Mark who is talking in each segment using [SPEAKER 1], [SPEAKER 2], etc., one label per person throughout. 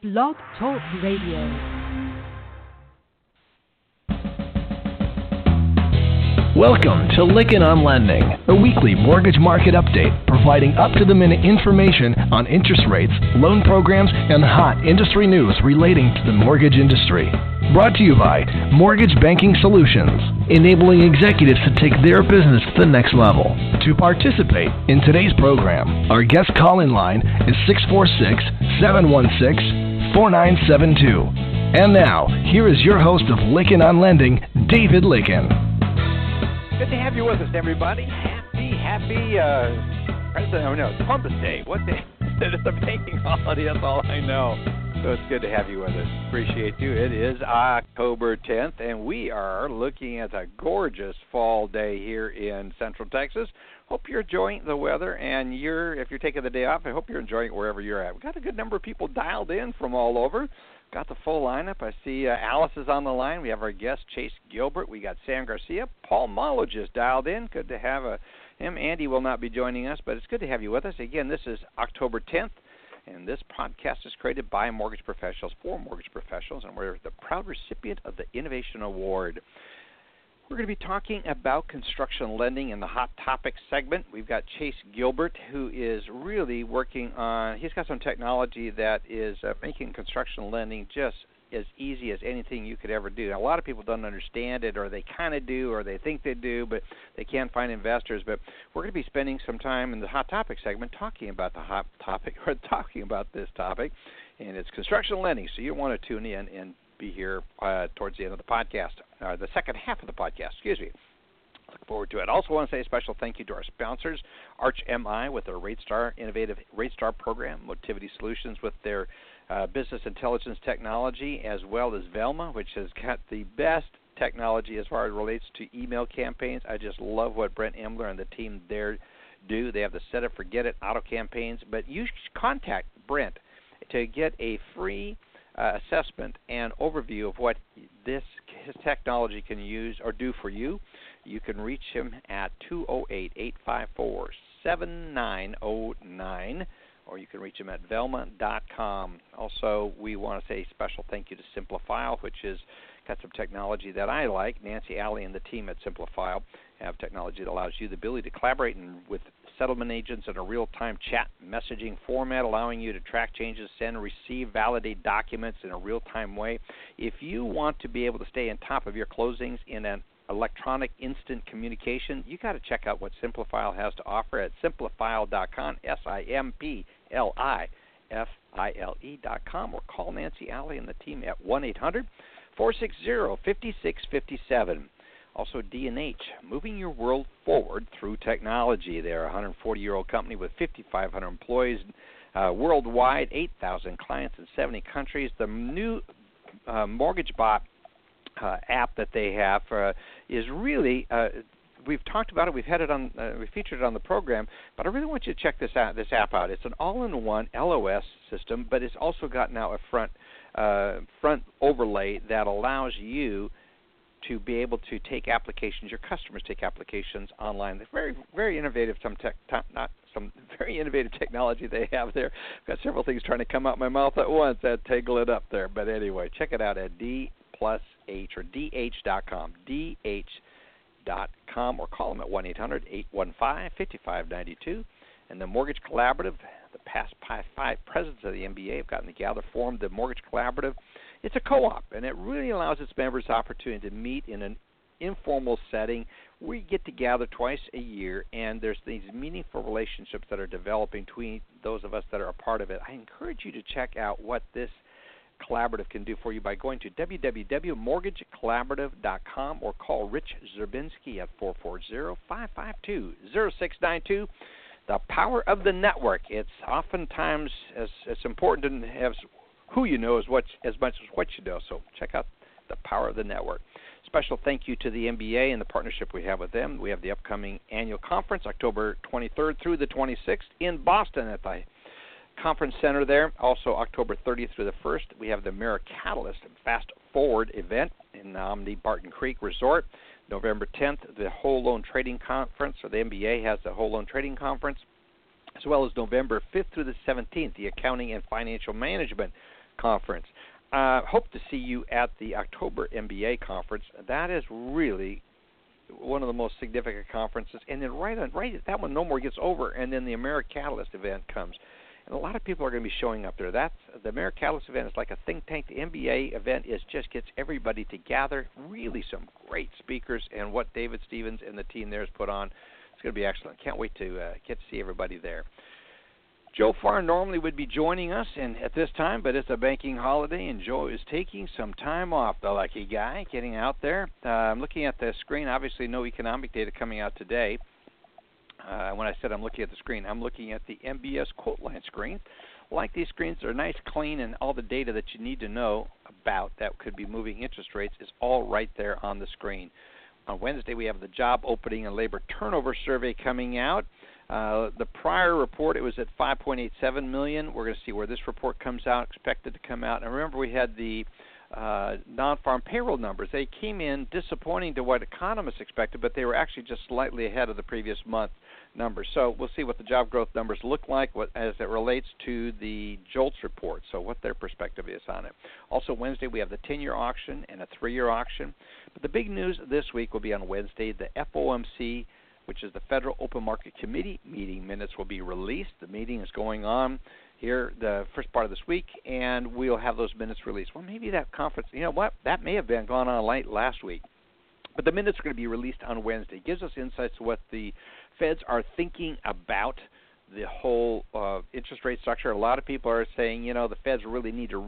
[SPEAKER 1] Blog Talk Radio.
[SPEAKER 2] Welcome to Lykken on Lending, a weekly mortgage market update providing up-to-the-minute information on interest rates, loan programs, and hot industry news relating to the mortgage industry. Brought to you by Mortgage Banking Solutions, enabling executives to take their business to the next level. To participate in today's program, our guest call-in line is 646-716-4972. And now, here is your host of Lykken on Lending, David Lykken.
[SPEAKER 3] Good to have you with us, everybody. Happy Columbus Day. What day? It's a banking holiday, that's all I know. So it's good to have you with us. Appreciate you. It is October 10th, and we are looking at a gorgeous fall day here in Central Texas. Hope you're enjoying the weather, and if you're taking the day off, I hope you're enjoying it wherever you're at. We've got a good number of people dialed in from all over. Got the full lineup. I see Alice is on the line. We have our guest, Chase Gilbert. We got Sam Garcia. Paul Malo just dialed in. Good to have him. Andy will not be joining us, but it's good to have you with us. Again, this is October 10th, and this podcast is created by mortgage professionals for mortgage professionals, and we're the proud recipient of the Innovation Award. We're going to be talking about construction lending in the Hot Topics segment. We've got Chase Gilbert, who is really working on, he's got some technology that is making construction lending just as easy as anything you could ever do. Now, a lot of people don't understand it, or they kind of do, or they think they do, but they can't find investors. But we're going to be spending some time in the Hot Topics segment talking about the hot topic, or talking about this topic, and it's construction lending. So you want to tune in and be here towards the end of the podcast, the second half of the podcast, excuse me. Look forward to it. I also want to say a special thank you to our sponsors, Arch MI with their RateStar, innovative RateStar program, Motivity Solutions with their business intelligence technology, as well as Velma, which has got the best technology as far as relates to email campaigns. I just love what Brent Emler and the team there do. They have the Set It, Forget It auto campaigns, but you should contact Brent to get a free assessment and overview of what his technology can use or do for you. You can reach him at 208-854-7909, or you can reach him at velma.com. Also, we want to say a special thank you to Simplifile, which has got some technology that I like. Nancy Alley and the team at Simplifile have technology that allows you the ability to collaborate with settlement agents in a real-time chat messaging format, allowing you to track changes, send, receive, validate documents in a real-time way. If you want to be able to stay on top of your closings in an electronic instant communication, you got to check out what Simplifile has to offer at simplifile.com, SIMPLIFILE.com, or call Nancy Alley and the team at 1-800-460-5657. Also, D&H, moving your world forward through technology. They're a 140-year-old company with 5,500 employees worldwide, 8,000 clients in 70 countries. The new MortgageBot app that they have is really, we've talked about it, we've had it on, we featured it on the program, but I really want you to check this app out. It's an all-in-one LOS system, but it's also got now a front overlay that allows you to be able to take applications, your customers take applications online. They're very, very innovative, some very innovative technology they have there. I've got several things trying to come out my mouth at once. I'd tangle it up there. But anyway, check it out at D+H or DH.com, DH.com, or call them at 1-800-815-5592. And the Mortgage Collaborative, the past 5 presidents of the MBA have gotten together, formed the Mortgage Collaborative. It's a co-op, and it really allows its members the opportunity to meet in an informal setting. We get together twice a year, and there's these meaningful relationships that are developing between those of us that are a part of it. I encourage you to check out what this collaborative can do for you by going to www.mortgagecollaborative.com or call Rich Zerbinski at 440-552-0692. The power of the network. It's oftentimes as important to have who you know as much as what you know. So check out the power of the network. Special thank you to the MBA and the partnership we have with them. We have the upcoming annual conference, October 23rd through the 26th in Boston at the Conference Center there. Also, October 30th through the 1st, we have the Mirror Catalyst Fast Forward event in the Omni Barton Creek Resort. November 10th, the Whole Loan Trading Conference, or the MBA has the Whole Loan Trading Conference, as well as November 5th through the 17th, the Accounting and Financial Management conference. Hope to see you at the October MBA conference. That is really one of the most significant conferences. And then right that one no more gets over, and then the AmeriCatalyst event comes. And a lot of people are going to be showing up there. That's the AmeriCatalyst event is like a think tank. The MBA event just gets everybody together. Really some great speakers, and what David Stevens and the team there has put on, it's going to be excellent. Can't wait to get to see everybody there. Joe Farr normally would be joining us at this time, but it's a banking holiday, and Joe is taking some time off, the lucky guy, getting out there. I'm looking at the screen. Obviously, no economic data coming out today. When I said I'm looking at the screen, I'm looking at the MBS quote line screen. Like these screens, they're nice, clean, and all the data that you need to know about that could be moving interest rates is all right there on the screen. On Wednesday, we have the job opening and labor turnover survey coming out. The prior report, it was at 5.87 million. We're going to see where this report comes out, expected to come out. And remember, we had the non-farm payroll numbers. They came in disappointing to what economists expected, but they were actually just slightly ahead of the previous month numbers. So we'll see what the job growth numbers look like as it relates to the JOLTS report, so what their perspective is on it. Also Wednesday, we have the 10-year auction and a 3-year auction. But the big news this week will be on Wednesday. The FOMC, which is the Federal Open Market Committee meeting minutes, will be released. The meeting is going on here the first part of this week, and we'll have those minutes released. Well, maybe that conference, you know what, that may have been gone on late last week. But the minutes are going to be released on Wednesday. It gives us insights to what the Feds are thinking about the whole interest rate structure. A lot of people are saying, you know, the Feds really need to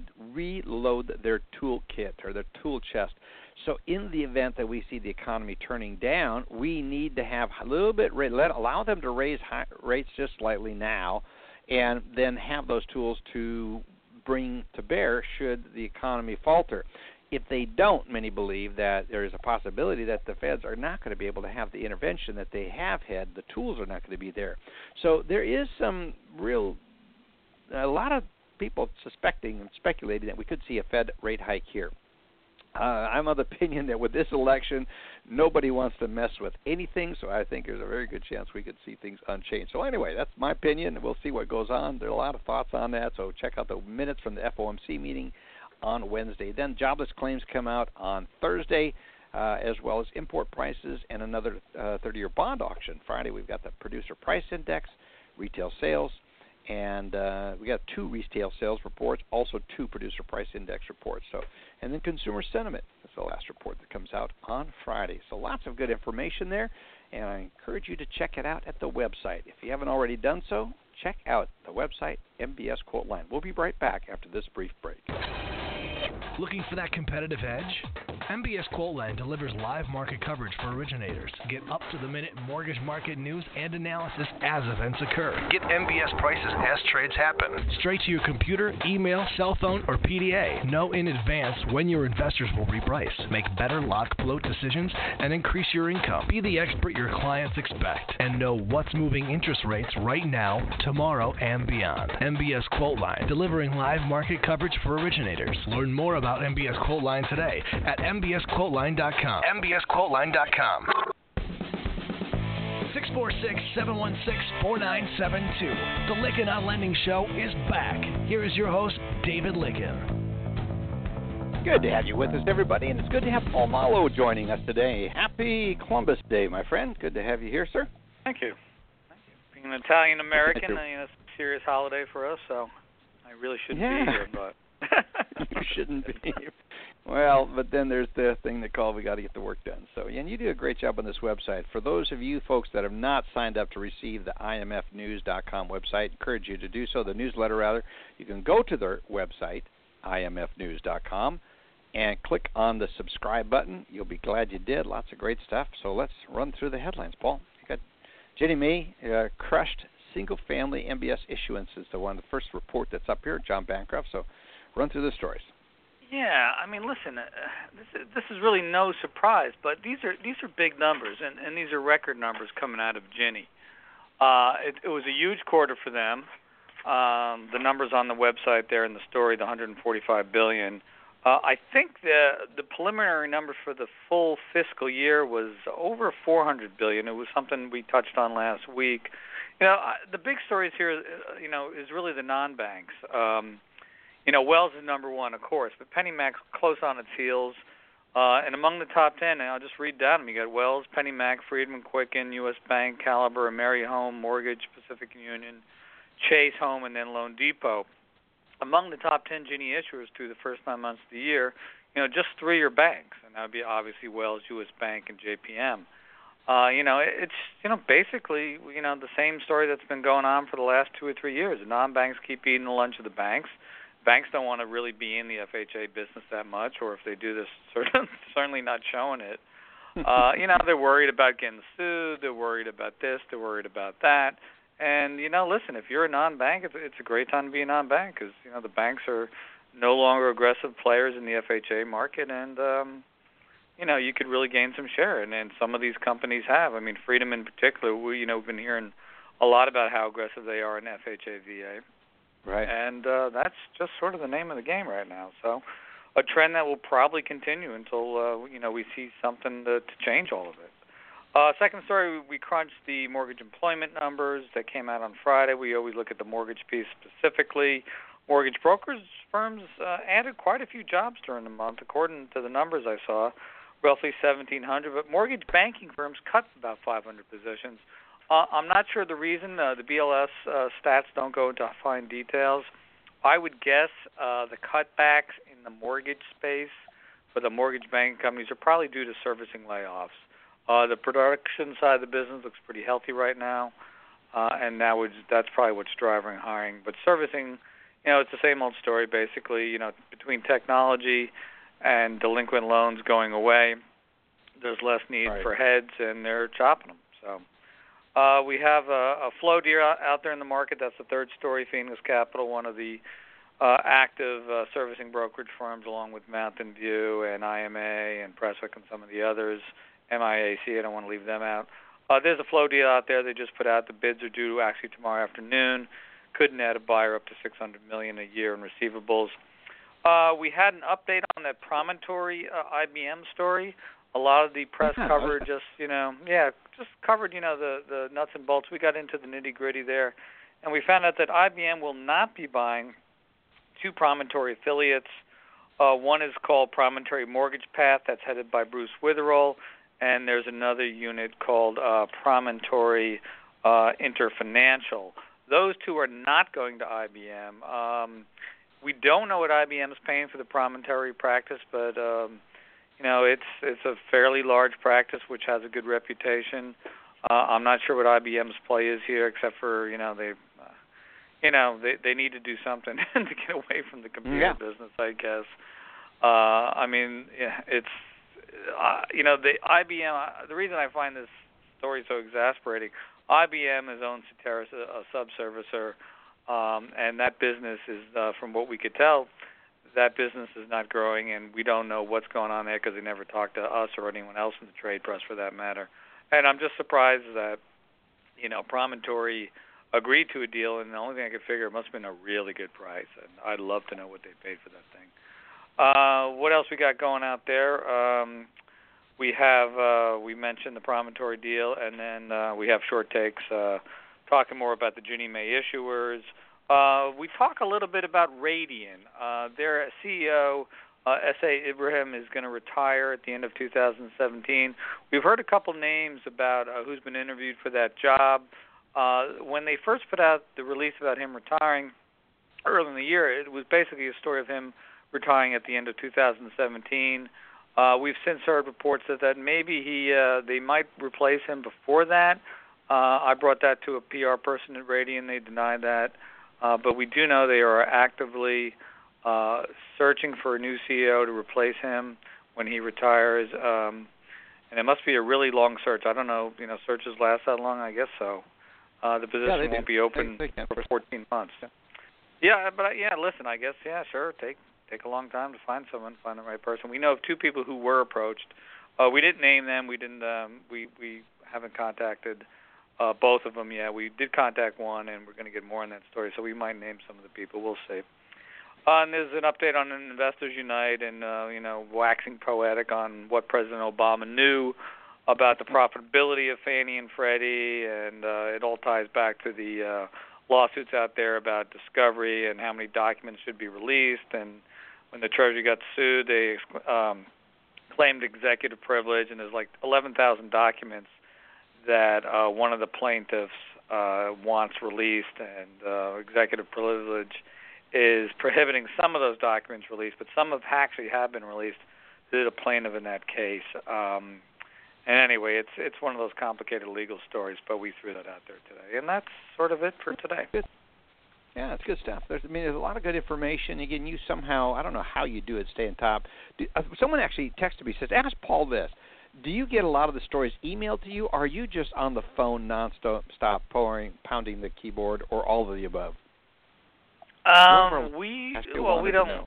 [SPEAKER 3] reload their toolkit or their tool chest. So in the event that we see the economy turning down, we need to have a little bit, allow them to raise rates just slightly now, and then have those tools to bring to bear should the economy falter. If they don't, many believe that there is a possibility that the Feds are not going to be able to have the intervention that they have had. The tools are not going to be there. So there is a lot of people suspecting and speculating that we could see a Fed rate hike here. I'm of the opinion that with this election, nobody wants to mess with anything, so I think there's a very good chance we could see things unchanged. So anyway, that's my opinion. We'll see what goes on. There are a lot of thoughts on that, so check out the minutes from the FOMC meeting on Wednesday. Then jobless claims come out on Thursday, as well as import prices and another 30-year bond auction. Friday, we've got the producer price index, retail sales, and we got 2 retail sales reports, also 2 producer price index reports. And then consumer sentiment is the last report that comes out on Friday. So lots of good information there, and I encourage you to check it out at the website. If you haven't already done so, check out the website, MBS Quote Line. We'll be right back after this brief break.
[SPEAKER 2] Looking for that competitive edge? MBS Quote Line delivers live market coverage for originators. Get up-to-the-minute mortgage market news and analysis as events occur. Get MBS prices as trades happen. Straight to your computer, email, cell phone, or PDA. Know in advance when your investors will reprice. Make better lock float decisions and increase your income. Be the expert your clients expect and know what's moving interest rates right now, tomorrow, and beyond. MBS Quote Line, delivering live market coverage for originators. Learn more about MBS Quote Line today at mbsquoteline.com. mbsquoteline.com. 646-716-4972. The Lykken on Lending Show is back. Here is your host, David Lykken.
[SPEAKER 3] Good to have you with us, everybody, and it's good to have Paul Malo joining us today. Happy Columbus Day, my friend. Good to have you here, sir.
[SPEAKER 4] Thank you. Being an Italian-American, it's a serious holiday for us, so I really shouldn't be here, but...
[SPEAKER 3] You shouldn't be. Well, but then there's the thing they call we got to get the work done. So, and you do a great job on this website. For those of you folks that have not signed up to receive the imfnews.com website, I encourage you to do so, the newsletter rather. You can go to their website, imfnews.com, and click on the subscribe button. You'll be glad you did. Lots of great stuff. So let's run through the headlines, Paul. You got Ginnie Mae crushed single-family MBS issuances. So one of the first report that's up here, John Bancroft. So run through the stories.
[SPEAKER 4] Yeah, I mean, listen, this is really no surprise, but these are big numbers, and these are record numbers coming out of Ginnie. It was a huge quarter for them. The numbers on the website there in the story, the $145 billion. I think the preliminary number for the full fiscal year was over $400 billion. It was something we touched on last week. You know, the big stories here, is really the non-banks. Wells is number one, of course, but PennyMac's close on its heels. And among the top 10, and I'll just read down them. You got Wells, PennyMac, Friedman, Quicken, U.S. Bank, Caliber, AmeriHome, Mortgage, Pacific Union, Chase Home, and then Loan Depot. Among the top 10 Ginnie issuers through the first 9 months of the year, just 3 are banks, and that would be obviously Wells, U.S. Bank, and JPM. It's basically the same story that's been going on for the last 2 or 3 years. The non-banks keep eating the lunch of the banks. Banks don't want to really be in the FHA business that much, or if they do, they're certainly not showing it. They're worried about getting sued. They're worried about this. They're worried about that. And, listen, if you're a non-bank, it's a great time to be a non-bank because, the banks are no longer aggressive players in the FHA market, and, you could really gain some share. And some of these companies have. I mean, Freedom in particular, we've been hearing a lot about how aggressive they are in FHA VA.
[SPEAKER 3] Right.
[SPEAKER 4] And that's just sort of the name of the game right now. So a trend that will probably continue until, we see something to change all of it. Second story, we crunched the mortgage employment numbers that came out on Friday. We always look at the mortgage piece specifically. Mortgage brokers firms added quite a few jobs during the month, according to the numbers I saw, roughly 1,700. But mortgage banking firms cut about 500 positions. I'm not sure the reason. The BLS stats don't go into fine details. I would guess the cutbacks in the mortgage space for the mortgage banking companies are probably due to servicing layoffs. The production side of the business looks pretty healthy right now, and that's probably what's driving hiring. But servicing, it's the same old story basically. Between technology and delinquent loans going away, there's less need for heads, and they're chopping them. So. We have a flow deal out there in the market. That's the third story. Phoenix Capital, one of the active servicing brokerage firms, along with Mountain View and IMA and Presswick and some of the others. MIAC, I don't want to leave them out. There's a flow deal out there they just put out. The bids are due actually tomorrow afternoon. Could net a buyer up to $600 million a year in receivables. We had an update on that Promontory IBM story. A lot of the press covered just covered, the nuts and bolts. We got into the nitty-gritty there, and we found out that IBM will not be buying 2 Promontory affiliates. One is called Promontory Mortgage Path. That's headed by Bruce Witherell, and there's another unit called Promontory Interfinancial. Those 2 are not going to IBM. We don't know what IBM is paying for the Promontory practice, but it's a fairly large practice which has a good reputation. I'm not sure what IBM's play is here, except for they need to do something to get away from the computer business, I guess. It's the IBM. The reason I find this story so exasperating, IBM has owned Cetera, a subservicer, and that business is, from what we could tell, that business is not growing, and we don't know what's going on there because they never talked to us or anyone else in the trade press for that matter. And I'm just surprised that, Promontory agreed to a deal, and the only thing I could figure, it must have been a really good price, and I'd love to know what they paid for that thing. What else we got going out there? We mentioned the Promontory deal, and then we have short takes talking more about the Ginnie Mae issuers. We talk a little bit about Radian. Their CEO, S.A. Ibrahim, is going to retire at the end of 2017. We've heard a couple names about who's been interviewed for that job. When they first put out the release about him retiring early in the year, it was basically a story of him retiring at the end of 2017. We've since heard reports that maybe they might replace him before that. I brought that to a PR person at Radian. They denied that. But we do know they are actively searching for a new CEO to replace him when he retires. And it must be a really long search. I don't know, searches last that long? I guess so. The position won't be open for 14 months. Listen, I guess, sure, take a long time to find someone, find the right person. We know of 2 people who were approached. We didn't name them. We didn't. We haven't contacted both of them yet. We did contact one, and we're going to get more on that story, so we might name some of the people. We'll see. And there's an update on Investors Unite and, waxing poetic on what President Obama knew about the profitability of Fannie and Freddie, and it all ties back to the lawsuits out there about discovery and how many documents should be released. And when the Treasury got sued, they claimed executive privilege, and there's like 11,000 documents that one of the plaintiffs wants released, and executive privilege is prohibiting some of those documents released, but some actually have been released to the plaintiff in that case. And anyway, it's one of those complicated legal stories, but we threw that out there today, and that's sort of it for today.
[SPEAKER 3] Good. Yeah, it's good stuff. There's a lot of good information. Again, you somehow, I don't know how you do it, stay on top. Someone actually texted me, says, ask Paul this. Do you get a lot of the stories emailed to you, or are you just on the phone nonstop pounding the keyboard, or all of the above?
[SPEAKER 4] We don't know.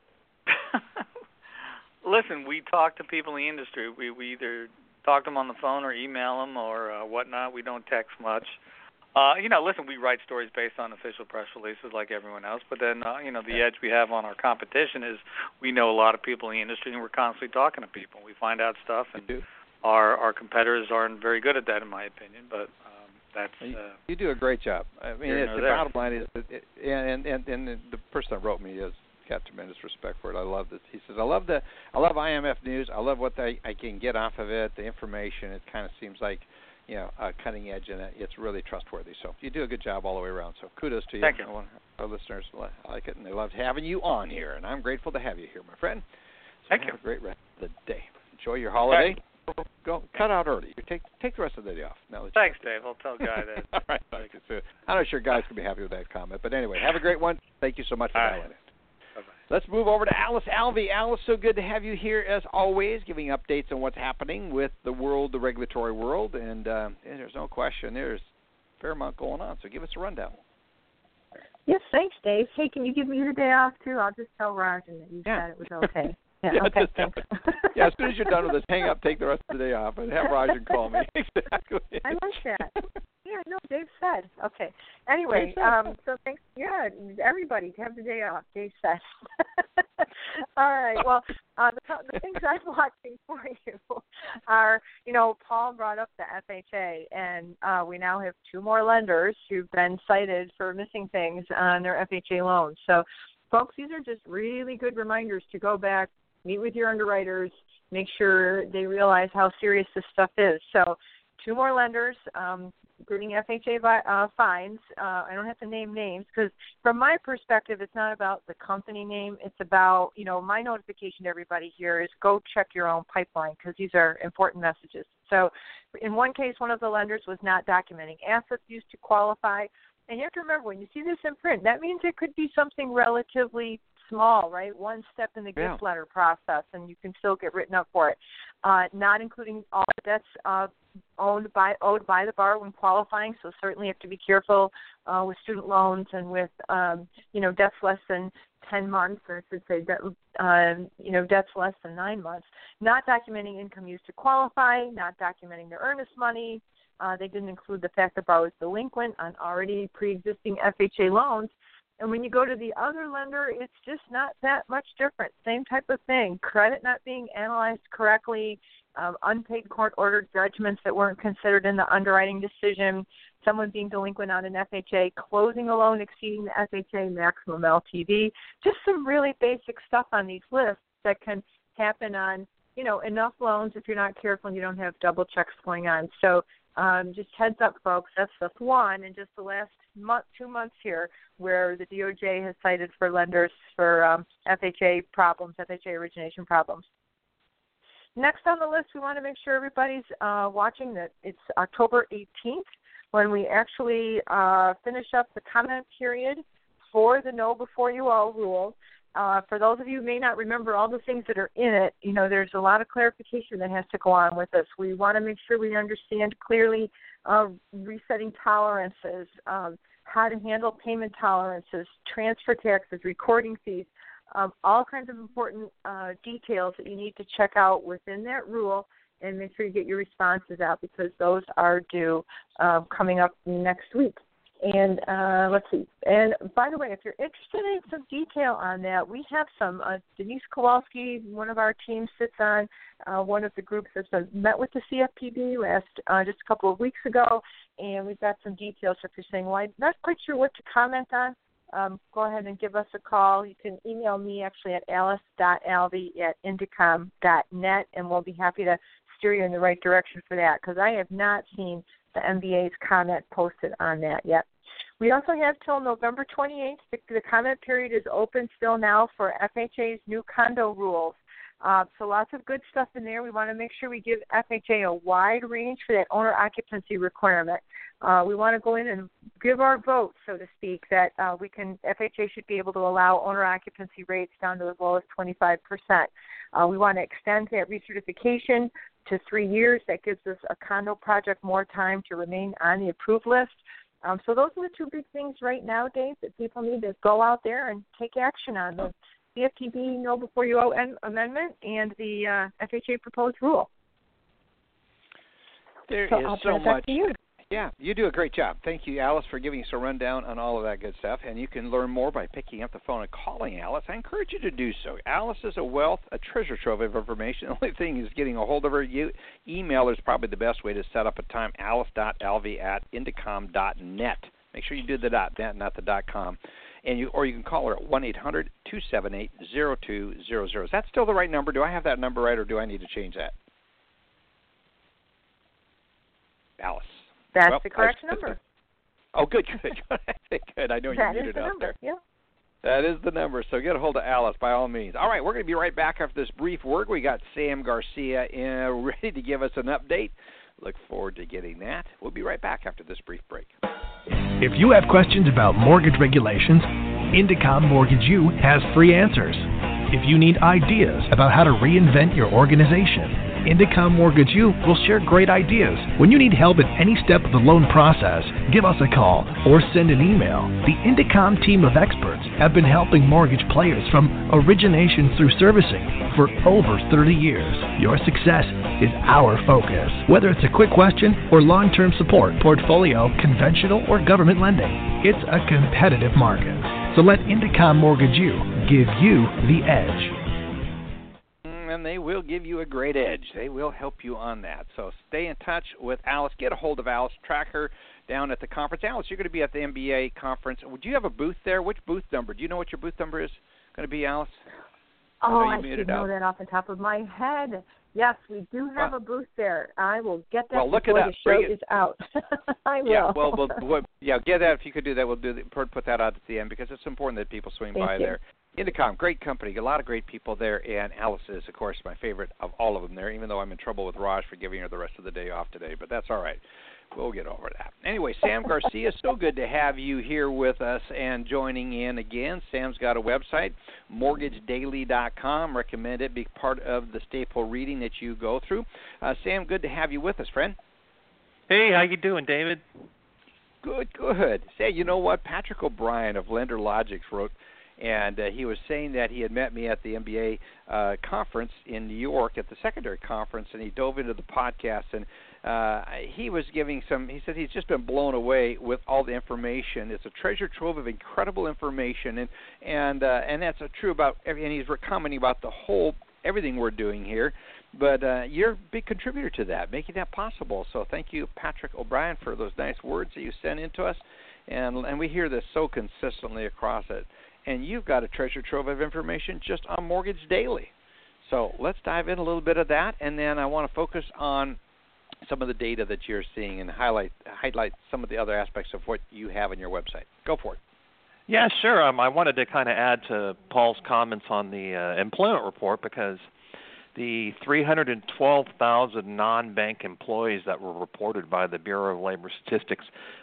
[SPEAKER 4] Listen, we talk to people in the industry. We either talk to them on the phone or email them or whatnot. We don't text much. Listen, we write stories based on official press releases like everyone else, but then, the edge we have on our competition is we know a lot of people in the industry, and we're constantly talking to people. We find out stuff, and our competitors aren't very good at that, in my opinion, but that's...
[SPEAKER 3] you do a great job. I mean, the bottom line is, and the person that wrote me has got tremendous respect for it. I love this. He says, I love IMF news. I love what I can get off of it, the information. It kind of seems like, cutting edge, and it's really trustworthy. So you do a good job all the way around. So kudos to you.
[SPEAKER 4] Thank you.
[SPEAKER 3] Our listeners like it, and they love having you on here, and I'm grateful to have you here, my friend. So
[SPEAKER 4] Thank you.
[SPEAKER 3] Have a great rest of the day. Enjoy your holiday. Go cut out early. Take the rest of the day off.
[SPEAKER 4] Thanks, Dave. I'll tell Guy that.
[SPEAKER 3] All right. I'm not sure Guy's going to be happy with that comment, but anyway, have a great one. Thank you so much for dialing in. Let's move over to Alice Alvey. Alice, so good to have you here as always, giving updates on what's happening with the regulatory world, and there's no question there's a fair amount going on, so give us a rundown.
[SPEAKER 5] Yes, thanks, Dave. Hey, can you give me the day off, too? I'll just tell Rajan that you said it was okay. Yeah, okay, thanks.
[SPEAKER 3] As soon as you're done with this, hang up, take the rest of the day off, and have Rajan call me. Exactly.
[SPEAKER 5] I like that. Yeah, no, Dave said. Okay. Anyway, so thanks. Yeah, everybody have the day off, Dave said. All right. Well, the things I'm watching for you are, Paul brought up the FHA, and we now have 2 more lenders who've been cited for missing things on their FHA loans. So, folks, these are just really good reminders to go back, meet with your underwriters, make sure they realize how serious this stuff is. So 2 more lenders, including FHA fines. I don't have to name names because from my perspective, it's not about the company name. It's about, my notification to everybody here is go check your own pipeline because these are important messages. So in one case, one of the lenders was not documenting assets used to qualify. And you have to remember, when you see this in print, that means it could be something relatively small, right? One step in the gift letter process, and you can still get written up for it. Not including all debts owed by the borrower when qualifying, so certainly you have to be careful with student loans and with, debts less than 10 months, or I should say, debts less than 9 months. Not documenting income used to qualify, not documenting their earnest money. They didn't include the fact the borrower is delinquent on already pre-existing FHA loans. And when you go to the other lender, it's just not that much different. Same type of thing. Credit not being analyzed correctly, unpaid court-ordered judgments that weren't considered in the underwriting decision, someone being delinquent on an FHA, closing a loan exceeding the FHA maximum LTV. Just some really basic stuff on these lists that can happen on, enough loans if you're not careful and you don't have double checks going on. So just heads up, folks, that's just one in just the last 2 months here where the DOJ has cited for lenders for FHA problems, FHA origination problems. Next on the list, we want to make sure everybody's watching that it's October 18th when we actually finish up the comment period for the Know Before You All rule. For those of you who may not remember all the things that are in it, there's a lot of clarification that has to go on with this. We want to make sure we understand clearly resetting tolerances, how to handle payment tolerances, transfer taxes, recording fees, all kinds of important details that you need to check out within that rule and make sure you get your responses out because those are due coming up next week. And let's see. And by the way, if you're interested in some detail on that, we have some. Denise Kowalski, one of our teams, sits on one of the groups that's met with the CFPB just a couple of weeks ago, and we've got some details. If you're saying, well, I'm not quite sure what to comment on, go ahead and give us a call. You can email me actually at alice.alvey@indicom.net, and we'll be happy to steer you in the right direction for that, because I have not seen the MBA's comment posted on that yet. We also have till November 28th. The comment period is open still now for FHA's new condo rules. So lots of good stuff in there. We want to make sure we give FHA a wide range for that owner occupancy requirement. We want to go in and give our vote, so to speak, that FHA should be able to allow owner occupancy rates down to as low as 25%. We want to extend that recertification to 3 years. That gives us a condo project more time to remain on the approved list. So those are the two big things right now, Dave, that people need to go out there and take action on. The CFPB Know Before You Owe amendment and the FHA proposed rule.
[SPEAKER 3] There is so much. Yeah, you do a great job. Thank you, Alice, for giving us a rundown on all of that good stuff. And you can learn more by picking up the phone and calling Alice. I encourage you to do so. Alice is a treasure trove of information. The only thing is getting a hold of her. Email is probably the best way to set up a time, alice.alvey@indicom.net. Make sure you do the .net, not the .com. Or you can call her at 1-800-278-0200. Is that still the right number? Do I have that number right, or do I need to change that? Alice.
[SPEAKER 5] That's the correct number.
[SPEAKER 3] Oh, good. Good. I know you muted out there.
[SPEAKER 5] Yeah.
[SPEAKER 3] That is the number. So get a hold of Alice by all means. All right, we're going to be right back after this brief word. We got Sam Garcia ready to give us an update. Look forward to getting that. We'll be right back after this brief break.
[SPEAKER 2] If you have questions about mortgage regulations, Indicom Mortgage U has free answers. If you need ideas about how to reinvent your organization, Indicom Mortgage U will share great ideas. When you need help at any step of the loan process, give us a call or send an email. The Indicom team of experts have been helping mortgage players from origination through servicing for over 30 years. Your success is our focus. Whether it's a quick question or long-term support, portfolio, conventional, or government lending, it's a competitive market. So let Indicom Mortgage U give you the edge.
[SPEAKER 3] And they will give you a great edge. They will help you on that. So stay in touch with Alice. Get a hold of Alice. Track her down at the conference. Alice, you're going to be at the MBA conference. Would you have a booth there? Which booth number? Do you know what your booth number is going to be, Alice?
[SPEAKER 5] I should know that off the top of my head. Yes, we do have a booth there. I will get that before the show is out. I will.
[SPEAKER 3] Yeah, get that if you could do that. We'll put that out at the end because it's important that people swing by there. Indicom, great company, a lot of great people there, and Alice is, of course, my favorite of all of them there, even though I'm in trouble with Raj for giving her the rest of the day off today, but that's all right. We'll get over that. Anyway, Sam Garcia, so good to have you here with us and joining in again. Sam's got a website, mortgagedaily.com. Recommend it. Be part of the staple reading that you go through. Sam, good to have you with us, friend.
[SPEAKER 6] Hey, how you doing, David?
[SPEAKER 3] Good. Say, you know what? Patrick O'Brien of Lender Logics wrote, and he was saying that he had met me at the MBA conference in New York at the secondary conference, and he dove into the podcast, and he was giving he said he's just been blown away with all the information. It's a treasure trove of incredible information, and that's true about and he's commenting about everything we're doing here, but you're a big contributor to that, making that possible. So thank you, Patrick O'Brien, for those nice words that you sent into us, and we hear this so consistently across it. And you've got a treasure trove of information just on Mortgage Daily. So let's dive in a little bit of that, and then I want to focus on some of the data that you're seeing and highlight some of the other aspects of what you have on your website. Go for it.
[SPEAKER 6] Yeah, sure. I wanted to kind of add to Paul's comments on the employment report because the 312,000 non-bank employees that were reported by the Bureau of Labor Statistics,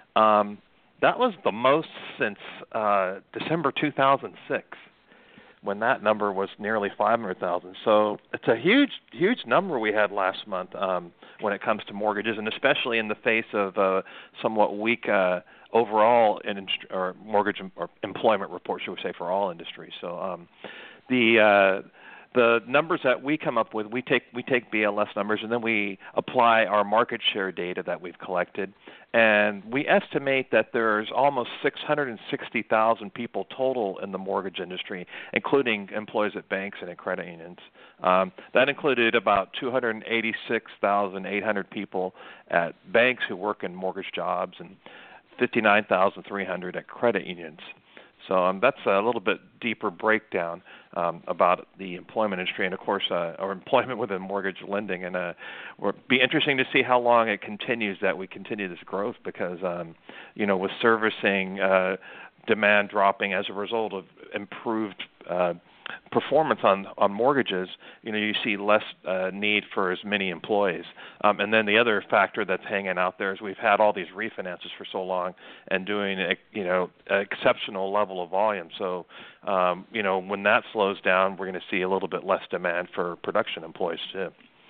[SPEAKER 6] that was the most since December 2006, when that number was nearly 500,000. So it's a huge number we had last month when it comes to mortgages, and especially in the face of somewhat weak overall mortgage or employment report, should we say, for all industries. So the the numbers that we come up with, we take BLS numbers, and then we apply our market share data that we've collected, and we estimate that there's almost 660,000 people total in the mortgage industry, including employees at banks and at credit unions. That included about 286,800 people at banks who work in mortgage jobs and 59,300 at credit unions. So that's a little bit deeper breakdown about the employment industry and, of course, or employment within mortgage lending. And it'll be interesting to see how long it continues that we continue this growth because, with servicing demand dropping as a result of improved performance on mortgages, you see less need for as many employees. And then the other factor that's hanging out there is we've had all these refinances for so long and doing, an exceptional level of volume. So, when that slows down, we're going to see a little bit less demand for production employees too.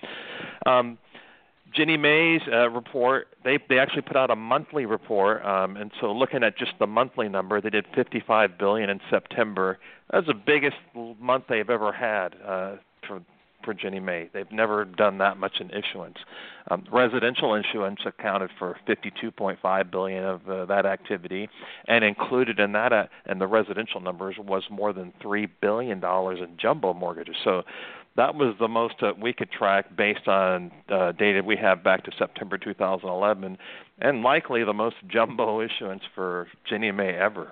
[SPEAKER 6] Ginnie Mae's report, they actually put out a monthly report, and so looking at just the monthly number, they did $55 billion in September. That was the biggest month they've ever had for Ginnie Mae. They've never done that much in issuance. Residential issuance accounted for $52.5 billion of that activity, and included in that and the residential numbers was more than $3 billion in jumbo mortgages. So that was the most we could track based on data we have back to September 2011, and likely the most jumbo issuance for Ginnie Mae ever.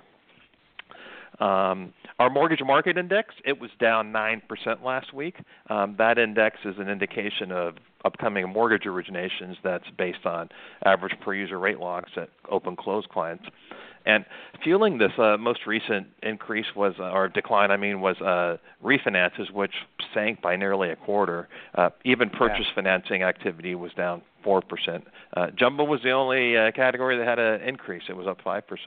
[SPEAKER 6] Our mortgage market index, it was down 9% last week. That index is an indication of upcoming mortgage originations that's based on average per-user rate locks at open-close clients. And fueling this most recent increase was, or decline, was refinances, which sank by nearly a quarter. Even purchase financing activity was down 4%. Jumbo was the only category that had an increase. It was up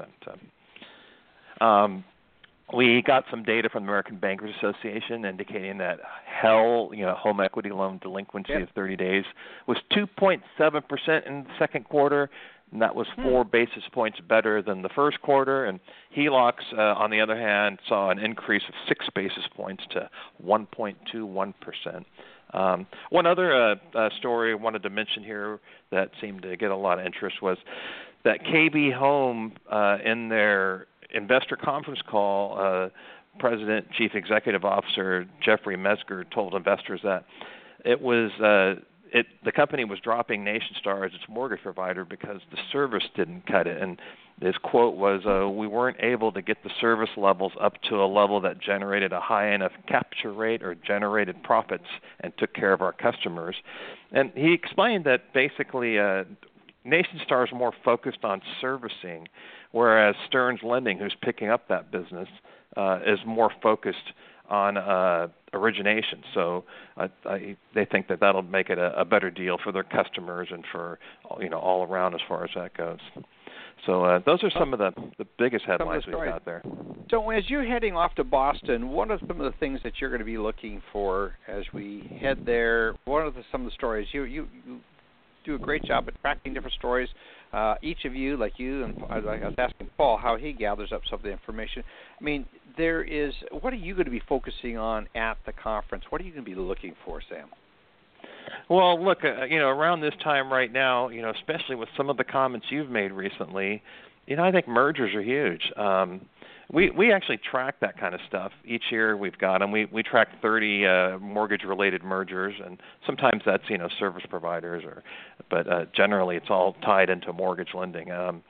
[SPEAKER 6] 5%. We got some data from the American Bankers Association indicating that home equity loan delinquency of 30 days was 2.7% in the second quarter, and that was 4 basis points better than the first quarter. And HELOCs, on the other hand, saw an increase of 6 basis points to 1.21%. One other story I wanted to mention here that seemed to get a lot of interest was that KB Home, in their investor conference call, President, Chief Executive Officer Jeffrey Mesger told investors that it was the company was dropping NationStar as its mortgage provider because the service didn't cut it. And his quote was, "We weren't able to get the service levels up to a level that generated a high enough capture rate or generated profits and took care of our customers." And he explained that basically NationStar is more focused on servicing, whereas Stearns Lending, who's picking up that business, is more focused on origination. So they think that that'll make it a better deal for their customers and for all around as far as that goes. So those are some of the biggest headlines we've got there.
[SPEAKER 3] So as you're heading off to Boston, what are some of the things that you're going to be looking for as we head there? What are some of the stories? You do a great job at tracking different stories. Each of you, like you, and I was asking Paul how he gathers up some of the information. What are you going to be focusing on at the conference? What are you going to be looking for, Sam?
[SPEAKER 6] Well, look, around this time right now, especially with some of the comments you've made recently, I think mergers are huge. We actually track that kind of stuff. Each year we've got them. We track 30 mortgage-related mergers, and sometimes that's, service providers, but generally it's all tied into mortgage lending.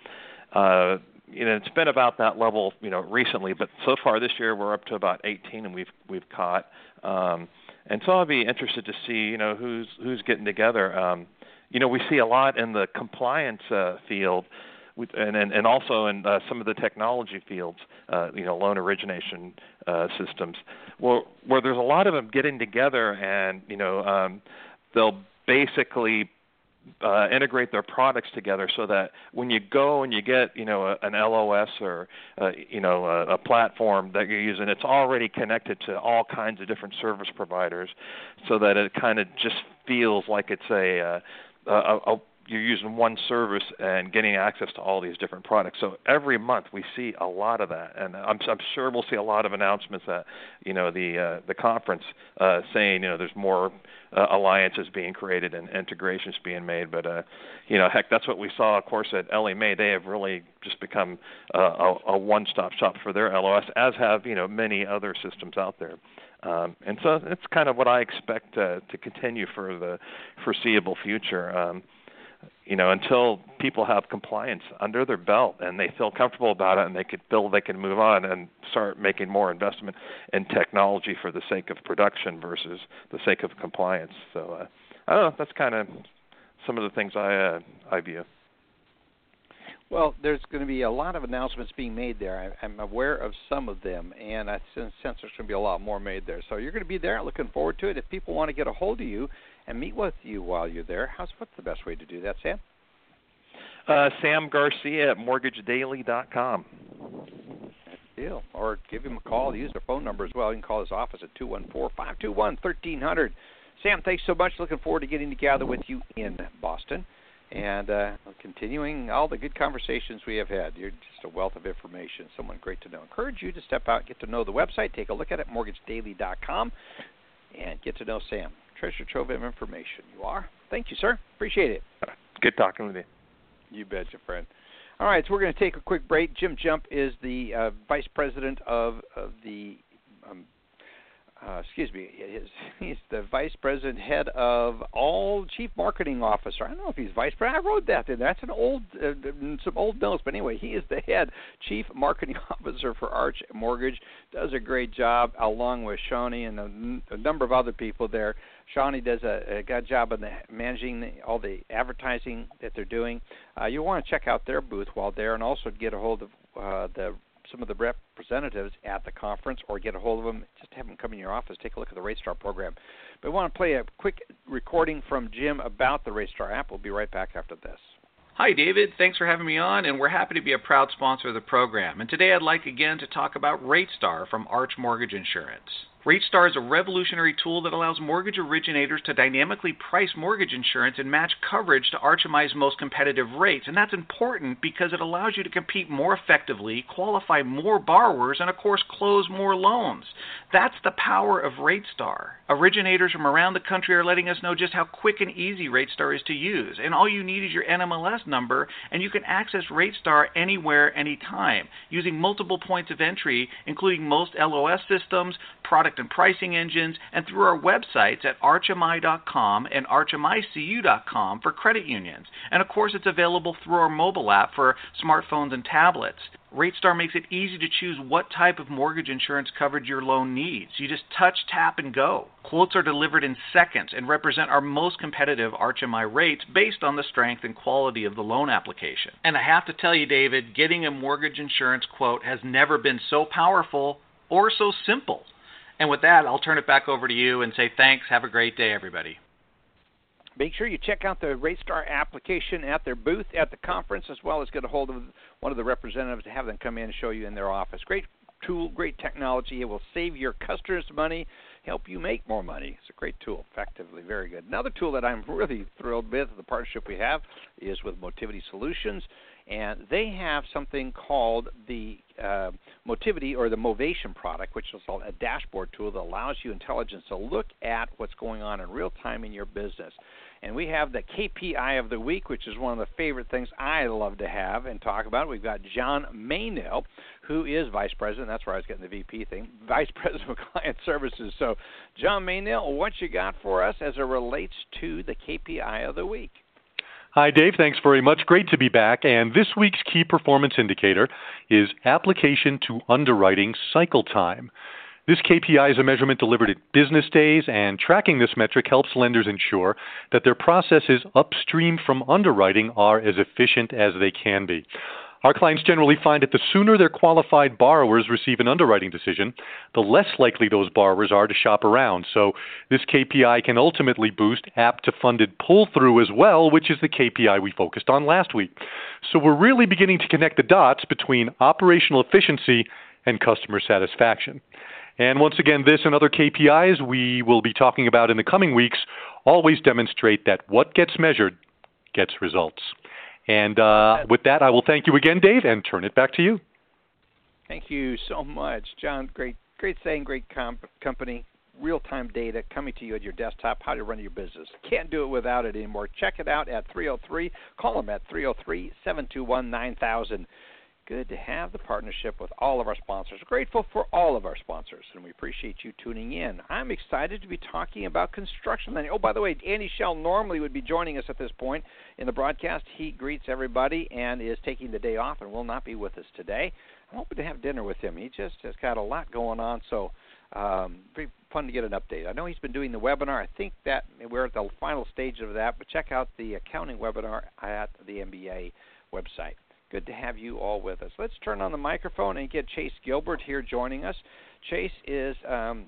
[SPEAKER 6] It's been about that level, recently, but so far this year we're up to about 18, and we've caught. And so I'll be interested to see, who's getting together. We see a lot in the compliance field. And also in some of the technology fields, loan origination systems, where there's a lot of them getting together, and they'll basically integrate their products together so that when you go and you get an LOS or a platform that you're using, it's already connected to all kinds of different service providers, so that it kind of just feels like it's a you're using one service and getting access to all these different products. So every month we see a lot of that, and I'm sure we'll see a lot of announcements at the conference saying there's more alliances being created and integrations being made. But heck, that's what we saw, of course, at Ellie Mae. They have really just become a one-stop shop for their LOS, as have many other systems out there. And so it's kind of what I expect to continue for the foreseeable future. Until people have compliance under their belt and they feel comfortable about it and they can move on and start making more investment in technology for the sake of production versus the sake of compliance. So I don't know. That's kind of some of the things I view.
[SPEAKER 3] Well, there's going to be a lot of announcements being made there. I'm aware of some of them, and I sense there's going to be a lot more made there. So you're going to be there. Looking forward to it. If people want to get a hold of you and meet with you while you're there, what's the best way to do that, Sam?
[SPEAKER 6] Sam Garcia at mortgagedaily.com.
[SPEAKER 3] That's the deal. Or give him a call. Use their phone number as well. You can call his office at 214-521-1300. Sam, thanks so much. Looking forward to getting together with you in Boston. And continuing all the good conversations we have had. You're just a wealth of information, someone great to know. Encourage you to step out, get to know the website, take a look at it, mortgagedaily.com, and get to know Sam. Treasure trove of information. You are. Thank you, sir. Appreciate it.
[SPEAKER 6] Good talking with you.
[SPEAKER 3] You betcha, friend. All right, so we're going to take a quick break. Jim Jump is the vice president of the he's the vice president, head of all chief marketing officer. I don't know if he's vice president. I wrote that in there. That's some old notes. But anyway, he is the head chief marketing officer for Arch Mortgage. Does a great job along with Shawnee and a number of other people there. Shawnee does a good job of managing all the advertising that they're doing. You want to check out their booth while there, and also get a hold of some of the representatives at the conference, or get a hold of them. Just have them come in your office, take a look at the RateStar program. But we want to play a quick recording from Jim about the RateStar app. We'll be right back after this.
[SPEAKER 7] Hi, David. Thanks for having me on, and we're happy to be a proud sponsor of the program. And today I'd like again to talk about RateStar from Arch Mortgage Insurance. RateStar is a revolutionary tool that allows mortgage originators to dynamically price mortgage insurance and match coverage to RHMI's most competitive rates. And that's important because it allows you to compete more effectively, qualify more borrowers, and of course close more loans. That's the power of RateStar. Originators from around the country are letting us know just how quick and easy RateStar is to use. And all you need is your NMLS number, and you can access RateStar anywhere, anytime, using multiple points of entry, including most LOS systems, product and pricing engines, and through our websites at archmi.com and archmicu.com for credit unions. And of course, it's available through our mobile app for smartphones and tablets. RateStar makes it easy to choose what type of mortgage insurance coverage your loan needs. You just touch, tap, and go. Quotes are delivered in seconds and represent our most competitive RHMI rates based on the strength and quality of the loan application. And I have to tell you, David, getting a mortgage insurance quote has never been so powerful or so simple. And with that, I'll turn it back over to you and say thanks. Have a great day, everybody.
[SPEAKER 3] Make sure you check out the RateStar application at their booth at the conference, as well as get a hold of one of the representatives to have them come in and show you in their office. Great tool, great technology. It will save your customers money, help you make more money. It's a great tool, effectively, very good. Another tool that I'm really thrilled with, the partnership we have, is with Motivity Solutions. And they have something called the Motivity, or the Movation product, which is a dashboard tool that allows you intelligence to look at what's going on in real time in your business. And we have the KPI of the week, which is one of the favorite things I love to have and talk about. We've got John Maynell, who is Vice President. That's where I was getting the VP thing. Vice President of Client Services. So, John Maynell, what you got for us as it relates to the KPI of the week?
[SPEAKER 8] Hi, Dave. Thanks very much. Great to be back. And this week's key performance indicator is application to underwriting cycle time. This KPI is a measurement delivered in business days, and tracking this metric helps lenders ensure that their processes upstream from underwriting are as efficient as they can be. Our clients generally find that the sooner their qualified borrowers receive an underwriting decision, the less likely those borrowers are to shop around. So this KPI can ultimately boost app-to-funded pull-through as well, which is the KPI we focused on last week. So we're really beginning to connect the dots between operational efficiency and customer satisfaction. And once again, this and other KPIs we will be talking about in the coming weeks always demonstrate that what gets measured gets results. And with that, I will thank you again, Dave, and turn it back to you.
[SPEAKER 3] Thank you so much, John. Great saying, great company. Real-time data coming to you at your desktop, how to run your business. Can't do it without it anymore. Check it out at 303. Call them at 303-721-9000. Good to have the partnership with all of our sponsors. Grateful for all of our sponsors, and we appreciate you tuning in. I'm excited to be talking about construction lending. Oh, by the way, Andy Schell normally would be joining us at this point in the broadcast. He greets everybody and is taking the day off and will not be with us today. I'm hoping to have dinner with him. He just has got a lot going on, so very fun to get an update. I know he's been doing the webinar. I think that we're at the final stage of that, but check out the accounting webinar at the MBA website. Good to have you all with us. Let's turn on the microphone and get Chase Gilbert here joining us. Chase is a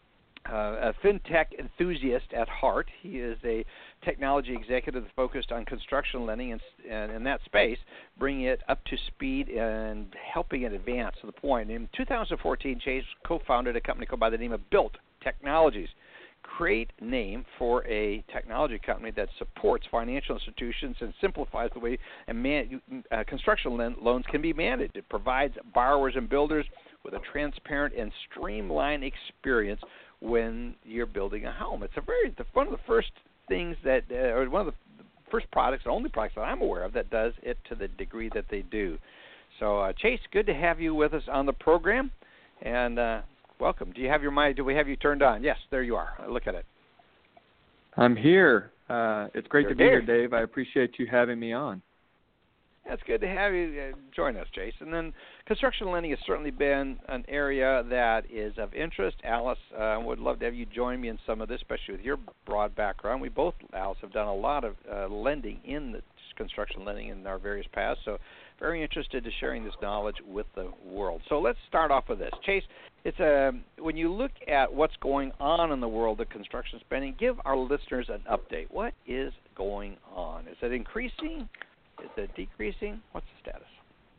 [SPEAKER 3] fintech enthusiast at heart. He is a technology executive focused on construction lending and in that space, bringing it up to speed and helping it advance to the point. In 2014, Chase co-founded a company called by the name of Built Technologies. Great name for a technology company that supports financial institutions and simplifies the way construction loans can be managed. It provides borrowers and builders with a transparent and streamlined experience when you're building a home. It's one of the first things that, or one of the first products, the only products that I'm aware of that does it to the degree that they do. So, Chase, good to have you with us on the program, and welcome. Do we have you turned on? Yes, there you are. Look at it.
[SPEAKER 9] I'm here. It's great to be here, Dave. I appreciate you having me on.
[SPEAKER 3] It's good to have you join us, Chase. And then construction lending has certainly been an area that is of interest. Alice, would love to have you join me in some of this, especially with your broad background. We both, Alice, have done a lot of lending in the construction lending in our various paths, so very interested in sharing this knowledge with the world. So let's start off with this. Chase, when you look at what's going on in the world of construction spending, give our listeners an update. What is going on? Is it increasing? Is it decreasing? What's the status?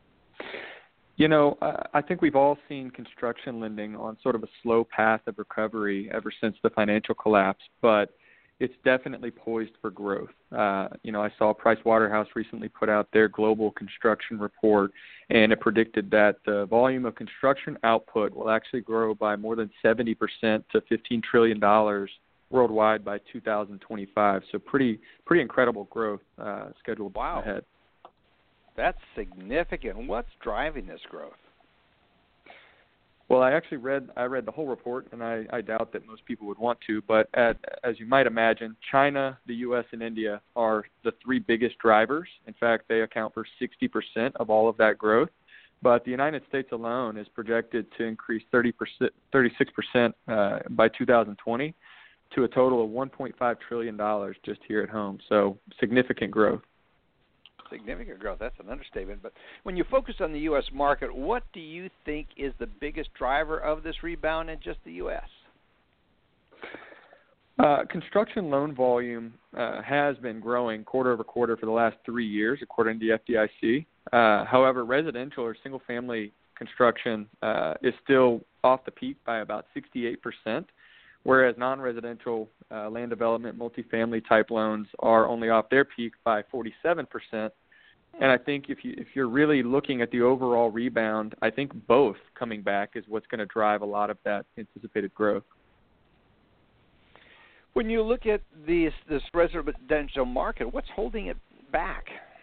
[SPEAKER 9] You know, I think we've all seen construction lending on sort of a slow path of recovery ever since the financial collapse, but it's definitely poised for growth. I saw Pricewaterhouse recently put out their global construction report, and it predicted that the volume of construction output will actually grow by more than 70% to $15 trillion worldwide by 2025. So pretty incredible growth scheduled ahead.
[SPEAKER 3] That's significant. What's driving this growth?
[SPEAKER 9] Well, I read the whole report, and I doubt that most people would want to, but as you might imagine, China, the U.S., and India are the three biggest drivers. In fact, they account for 60% of all of that growth. But the United States alone is projected to increase 36% by 2020 to a total of $1.5 trillion just here at home. So significant growth.
[SPEAKER 3] Significant growth, that's an understatement. But when you focus on the U.S. market, what do you think is the biggest driver of this rebound in just the U.S.?
[SPEAKER 9] Construction loan volume has been growing quarter over quarter for the last 3 years, according to the FDIC. However, residential or single-family construction is still off the peak by about 68%, whereas non-residential land development, multifamily type loans are only off their peak by 47%. And I think if you're really looking at the overall rebound, I think both coming back is what's going to drive a lot of that anticipated growth.
[SPEAKER 3] When you look at this residential market, what's holding it back?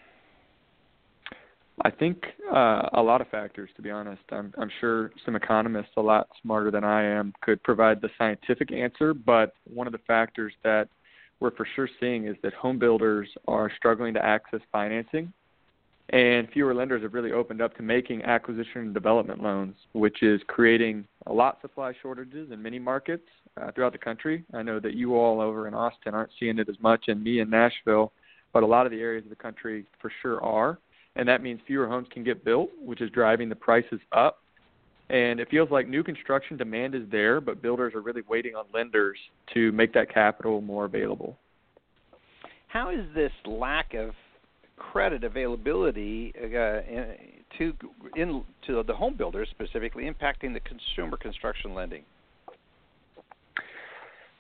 [SPEAKER 9] I think a lot of factors, to be honest. I'm sure some economists a lot smarter than I am could provide the scientific answer, but one of the factors that we're for sure seeing is that home builders are struggling to access financing, and fewer lenders have really opened up to making acquisition and development loans, which is creating a lot of supply shortages in many markets throughout the country. I know that you all over in Austin aren't seeing it as much, and me in Nashville, but a lot of the areas of the country for sure are. And that means fewer homes can get built, which is driving the prices up. And it feels like new construction demand is there, but builders are really waiting on lenders to make that capital more available.
[SPEAKER 3] How is this lack of credit availability to the home builders specifically impacting the consumer construction lending?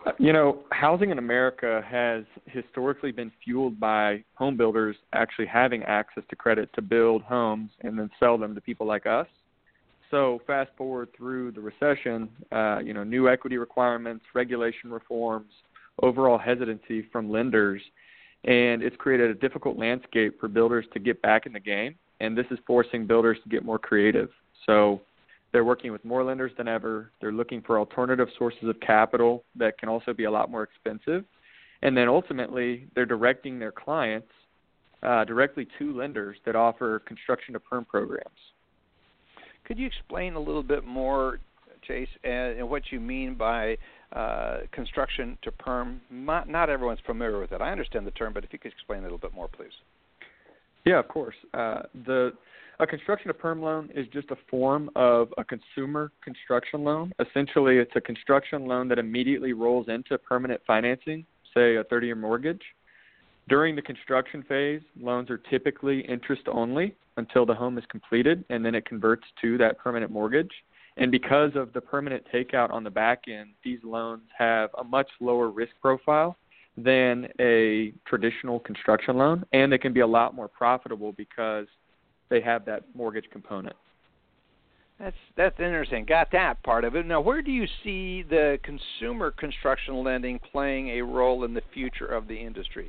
[SPEAKER 9] Housing in America has historically been fueled by home builders actually having access to credit to build homes and then sell them to people like us. So fast forward through the recession, new equity requirements, regulation reforms, overall hesitancy from lenders, and it's created a difficult landscape for builders to get back in the game, and this is forcing builders to get more creative. So they're working with more lenders than ever. They're looking for alternative sources of capital that can also be a lot more expensive. And then ultimately, they're directing their clients directly to lenders that offer construction-to-perm programs.
[SPEAKER 3] Could you explain a little bit more, Chase, and what you mean by construction-to-perm? Not everyone's familiar with it. I understand the term, but if you could explain a little bit more, please.
[SPEAKER 9] Yeah, of course. A construction-to-perm loan is just a form of a consumer construction loan. Essentially, it's a construction loan that immediately rolls into permanent financing, say a 30-year mortgage. During the construction phase, loans are typically interest-only until the home is completed, and then it converts to that permanent mortgage. And because of the permanent takeout on the back end, these loans have a much lower risk profile than a traditional construction loan, and they can be a lot more profitable because they have that mortgage component.
[SPEAKER 3] That's interesting. Got that part of it. Now, where do you see the consumer construction lending playing a role in the future of the industry?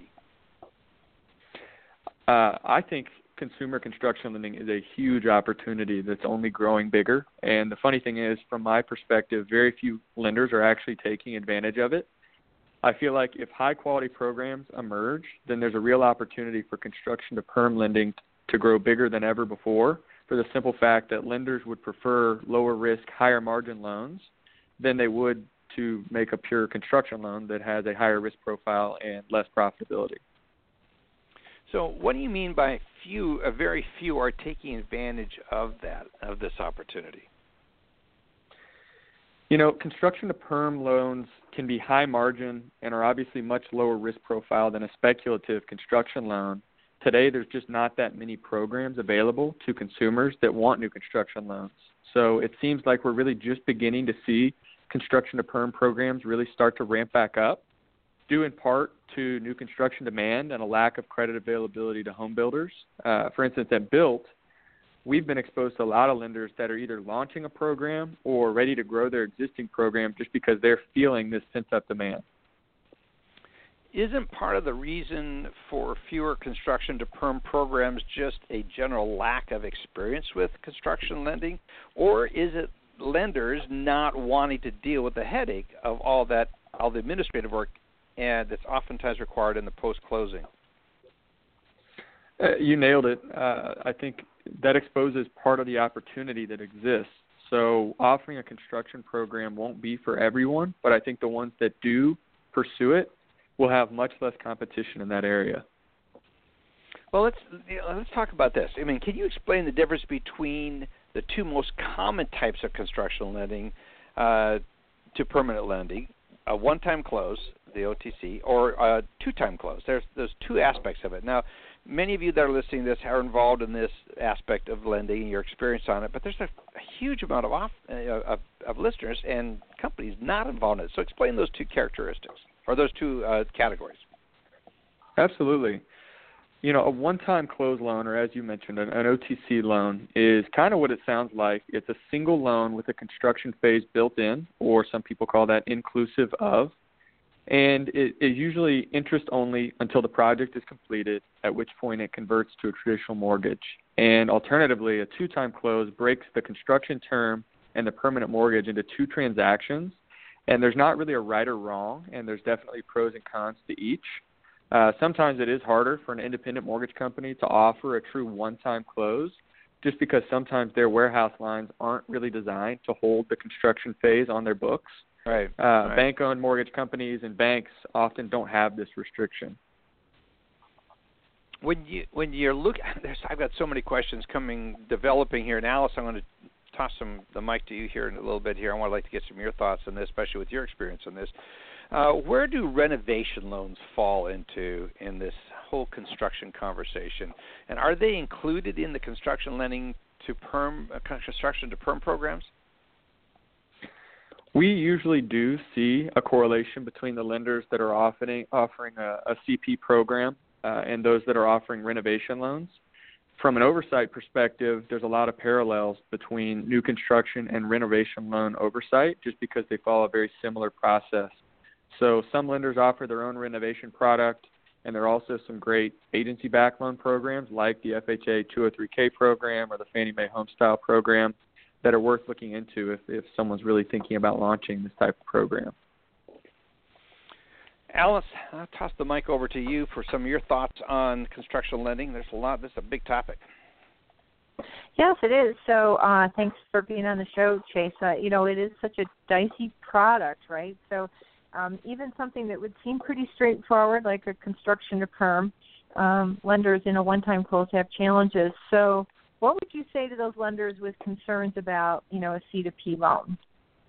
[SPEAKER 9] I think consumer construction lending is a huge opportunity that's only growing bigger. And the funny thing is, from my perspective, very few lenders are actually taking advantage of it. I feel like if high-quality programs emerge, then there's a real opportunity for construction-to-perm lending to grow bigger than ever before, for the simple fact that lenders would prefer lower-risk, higher-margin loans than they would to make a pure construction loan that has a higher risk profile and less profitability.
[SPEAKER 3] So what do you mean by very few are taking advantage of this opportunity?
[SPEAKER 9] Construction-to-perm loans can be high margin and are obviously much lower risk profile than a speculative construction loan. Today, there's just not that many programs available to consumers that want new construction loans. So it seems like we're really just beginning to see construction-to-perm programs really start to ramp back up, due in part to new construction demand and a lack of credit availability to home builders. For instance, at Built, we've been exposed to a lot of lenders that are either launching a program or ready to grow their existing program just because they're feeling this pent-up demand.
[SPEAKER 3] Isn't part of the reason for fewer construction-to-perm programs just a general lack of experience with construction lending? Or is it lenders not wanting to deal with the headache of all the administrative work and that's oftentimes required in the post-closing?
[SPEAKER 9] You nailed it. I think that exposes part of the opportunity that exists. So offering a construction program won't be for everyone, but I think the ones that do pursue it will have much less competition in that area.
[SPEAKER 3] Well, let's talk about this. I mean, can you explain the difference between the two most common types of construction lending to permanent lending? A one-time close, the OTC, or a two-time close. There's two aspects of it. Now, many of you that are listening to this are involved in this aspect of lending and your experience on it, but there's a huge amount of listeners and companies not involved in it. So explain those two characteristics, or those two categories.
[SPEAKER 9] Absolutely. A one-time close loan, or as you mentioned, an OTC loan, is kind of what it sounds like. It's a single loan with a construction phase built in, or some people call that inclusive of, and it is usually interest only until the project is completed, at which point it converts to a traditional mortgage. And alternatively, a two-time close breaks the construction term and the permanent mortgage into two transactions, and there's not really a right or wrong, and there's definitely pros and cons to each. Sometimes it is harder for an independent mortgage company to offer a true one-time close just because sometimes their warehouse lines aren't really designed to hold the construction phase on their books.
[SPEAKER 3] Right.
[SPEAKER 9] Bank-owned mortgage companies and banks often don't have this restriction.
[SPEAKER 3] When you're looking, I've got so many questions developing here. And Alice, I'm going to toss the mic to you here in a little bit here. I would like to get some of your thoughts on this, especially with your experience on this. Where do renovation loans fall into in this whole construction conversation? And are they included in the construction lending to perm, construction to perm programs?
[SPEAKER 9] We usually do see a correlation between the lenders that are offering a CP program and those that are offering renovation loans. From an oversight perspective, there's a lot of parallels between new construction and renovation loan oversight just because they follow a very similar process. So some lenders offer their own renovation product, and there are also some great agency-backed loan programs like the FHA 203K program or the Fannie Mae Homestyle program that are worth looking into if someone's really thinking about launching this type of program.
[SPEAKER 3] Alice, I'll toss the mic over to you for some of your thoughts on construction lending. There's a lot. This is a big topic.
[SPEAKER 5] Yes, it is. So thanks for being on the show, Chase. It is such a dicey product, right? So even something that would seem pretty straightforward, like a construction to perm, lenders in a one-time close have challenges. So what would you say to those lenders with concerns about, a C2P loan?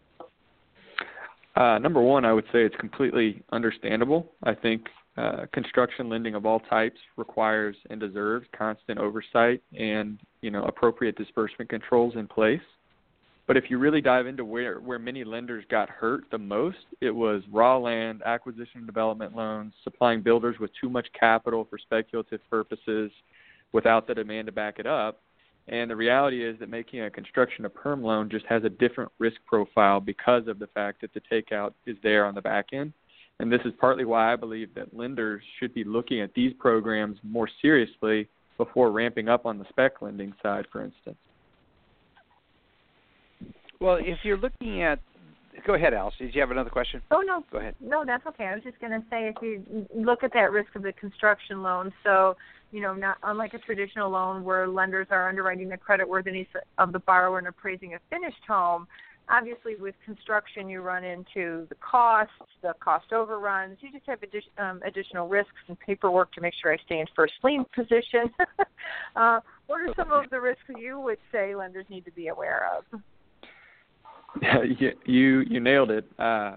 [SPEAKER 9] Number one, I would say it's completely understandable. I think construction lending of all types requires and deserves constant oversight and, appropriate disbursement controls in place. But if you really dive into where many lenders got hurt the most, it was raw land, acquisition and development loans, supplying builders with too much capital for speculative purposes without the demand to back it up. And the reality is that making a construction to perm loan just has a different risk profile because of the fact that the takeout is there on the back end. And this is partly why I believe that lenders should be looking at these programs more seriously before ramping up on the spec lending side, for instance.
[SPEAKER 3] Well, if you're looking at – go ahead, Alice. Did you have another question?
[SPEAKER 5] Oh, no.
[SPEAKER 3] Go ahead.
[SPEAKER 5] No, that's okay. I was just going to say if you look at that risk of the construction loan, so – not unlike a traditional loan where lenders are underwriting the creditworthiness of the borrower and appraising a finished home. Obviously, with construction, you run into the cost overruns. You just have additional risks and paperwork to make sure I stay in first lien position. What are some of the risks you would say lenders need to be aware of?
[SPEAKER 9] You nailed it.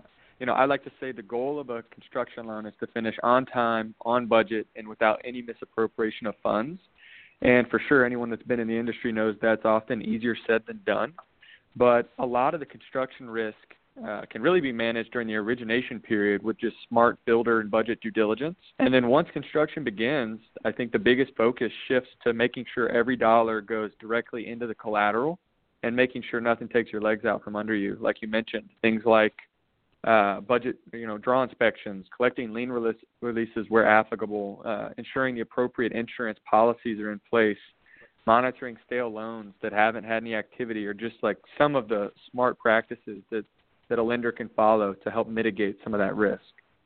[SPEAKER 9] I like to say the goal of a construction loan is to finish on time, on budget, and without any misappropriation of funds. And for sure, anyone that's been in the industry knows that's often easier said than done. But a lot of the construction risk can really be managed during the origination period with just smart builder and budget due diligence. And then once construction begins, I think the biggest focus shifts to making sure every dollar goes directly into the collateral and making sure nothing takes your legs out from under you. Like you mentioned, things like budget, draw inspections, collecting lien releases where applicable, ensuring the appropriate insurance policies are in place, monitoring stale loans that haven't had any activity, or just like some of the smart practices that a lender can follow to help mitigate some of that risk.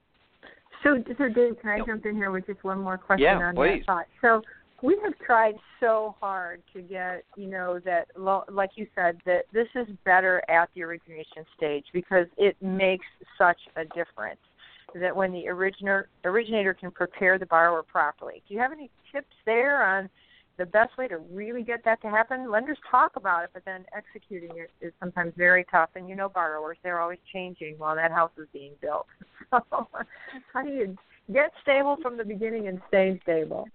[SPEAKER 5] So Dave, can I jump in here with just one more question on
[SPEAKER 3] please.
[SPEAKER 5] that thought? So we have tried so hard to get, that, like you said, that this is better at the origination stage because it makes such a difference that when the originator can prepare the borrower properly. Do you have any tips there on the best way to really get that to happen? Lenders talk about it, but then executing it is sometimes very tough. And borrowers, they're always changing while that house is being built. So how do you get stable from the beginning and stay stable?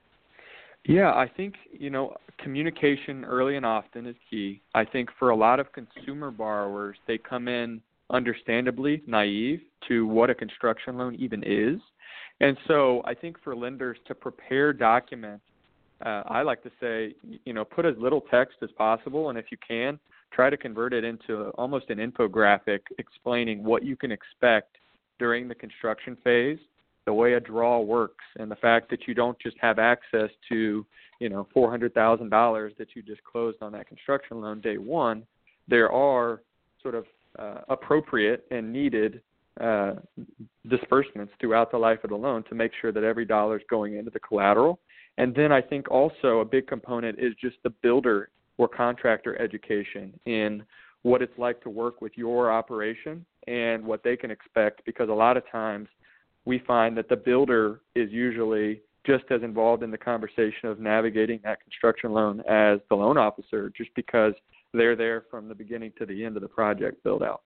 [SPEAKER 9] Yeah, I think, communication early and often is key. I think for a lot of consumer borrowers, they come in understandably naive to what a construction loan even is. And so I think for lenders to prepare documents, I like to say, put as little text as possible. And if you can, try to convert it into almost an infographic explaining what you can expect during the construction phase, the way a draw works, and the fact that you don't just have access to, $400,000 that you just closed on that construction loan day one. There are sort of appropriate and needed disbursements throughout the life of the loan to make sure that every dollar is going into the collateral. And then I think also a big component is just the builder or contractor education in what it's like to work with your operation and what they can expect, because a lot of times we find that the builder is usually just as involved in the conversation of navigating that construction loan as the loan officer, just because they're there from the beginning to the end of the project build out.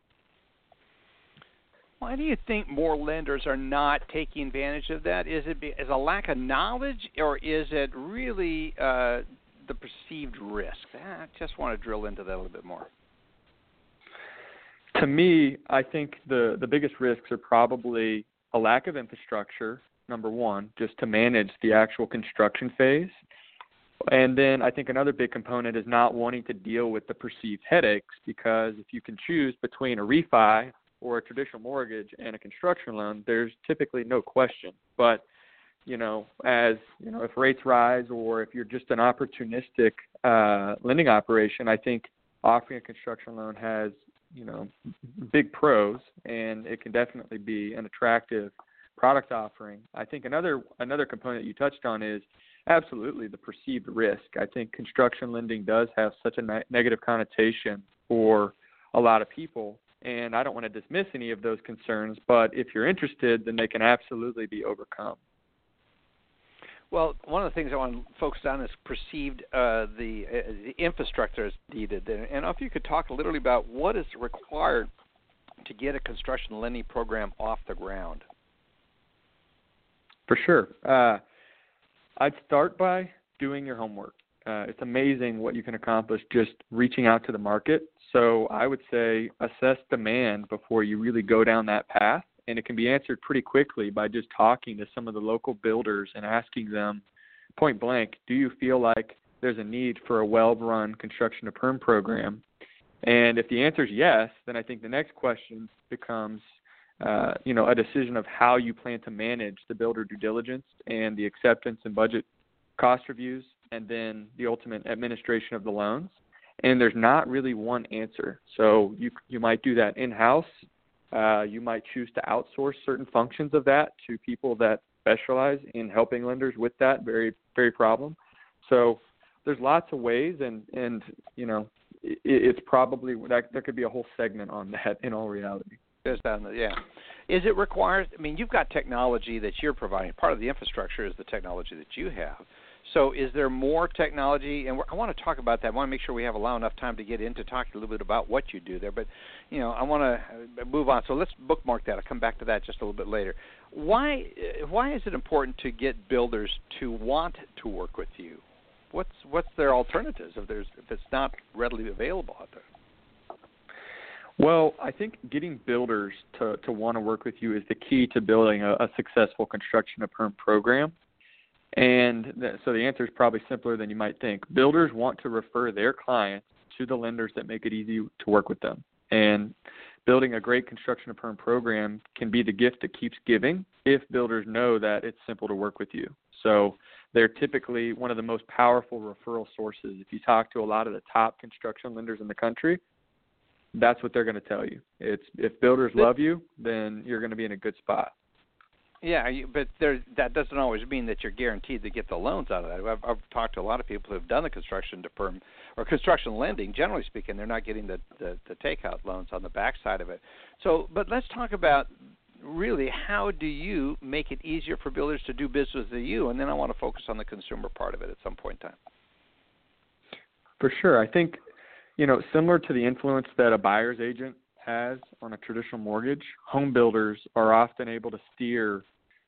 [SPEAKER 3] Why do you think more lenders are not taking advantage of that? Is it a lack of knowledge, or is it really the perceived risk? I just want to drill into that a little bit more.
[SPEAKER 9] To me, I think the biggest risks are probably a lack of infrastructure, number one, just to manage the actual construction phase. And then I think another big component is not wanting to deal with the perceived headaches, because if you can choose between a refi or a traditional mortgage and a construction loan, there's typically no question. But, if rates rise or if you're just an opportunistic lending operation, I think offering a construction loan has, big pros, and it can definitely be an attractive product offering. I think another component you touched on is absolutely the perceived risk. I think construction lending does have such a negative connotation for a lot of people, and I don't want to dismiss any of those concerns, but if you're interested, then they can absolutely be overcome.
[SPEAKER 3] Well, one of the things I want to focus on is perceived the infrastructure is needed. And if you could talk a little about what is required to get a construction lending program off the ground.
[SPEAKER 9] For sure. I'd start by doing your homework. It's amazing what you can accomplish just reaching out to the market. So I would say assess demand before you really go down that path. And it can be answered pretty quickly by just talking to some of the local builders and asking them point blank, do you feel like there's a need for a well-run construction to perm program? And if the answer is yes, then I think the next question becomes, a decision of how you plan to manage the builder due diligence and the acceptance and budget cost reviews, and then the ultimate administration of the loans. And there's not really one answer. So you might do that in-house. You might choose to outsource certain functions of that to people that specialize in helping lenders with that very, very problem. So there's lots of ways, and it's probably that there could be a whole segment on that in all reality.
[SPEAKER 3] Yeah. Is it required? I mean, you've got technology that you're providing. Part of the infrastructure is the technology that you have. So is there more technology? And I want to talk about that. I want to make sure we have enough time to get into talking a little bit about what you do there. But, I want to move on. So let's bookmark that. I'll come back to that just a little bit later. Why is it important to get builders to want to work with you? What's their alternatives if it's not readily available out there?
[SPEAKER 9] Well, I think getting builders to want to work with you is the key to building a successful construction to perm program. And so the answer is probably simpler than you might think. Builders want to refer their clients to the lenders that make it easy to work with them. And building a great construction to perm program can be the gift that keeps giving if builders know that it's simple to work with you. So they're typically one of the most powerful referral sources. If you talk to a lot of the top construction lenders in the country, that's what they're going to tell you. It's if builders love you, then you're going to be in a good spot.
[SPEAKER 3] Yeah, but that doesn't always mean that you're guaranteed to get the loans out of that. I've talked to a lot of people who have done the construction to perm or construction lending. Generally speaking, they're not getting the takeout loans on the backside of it. So, but let's talk about really how do you make it easier for builders to do business with you, and then I want to focus on the consumer part of it at some point in time.
[SPEAKER 9] For sure. I think, similar to the influence that a buyer's agent has on a traditional mortgage, home builders are often able to steer,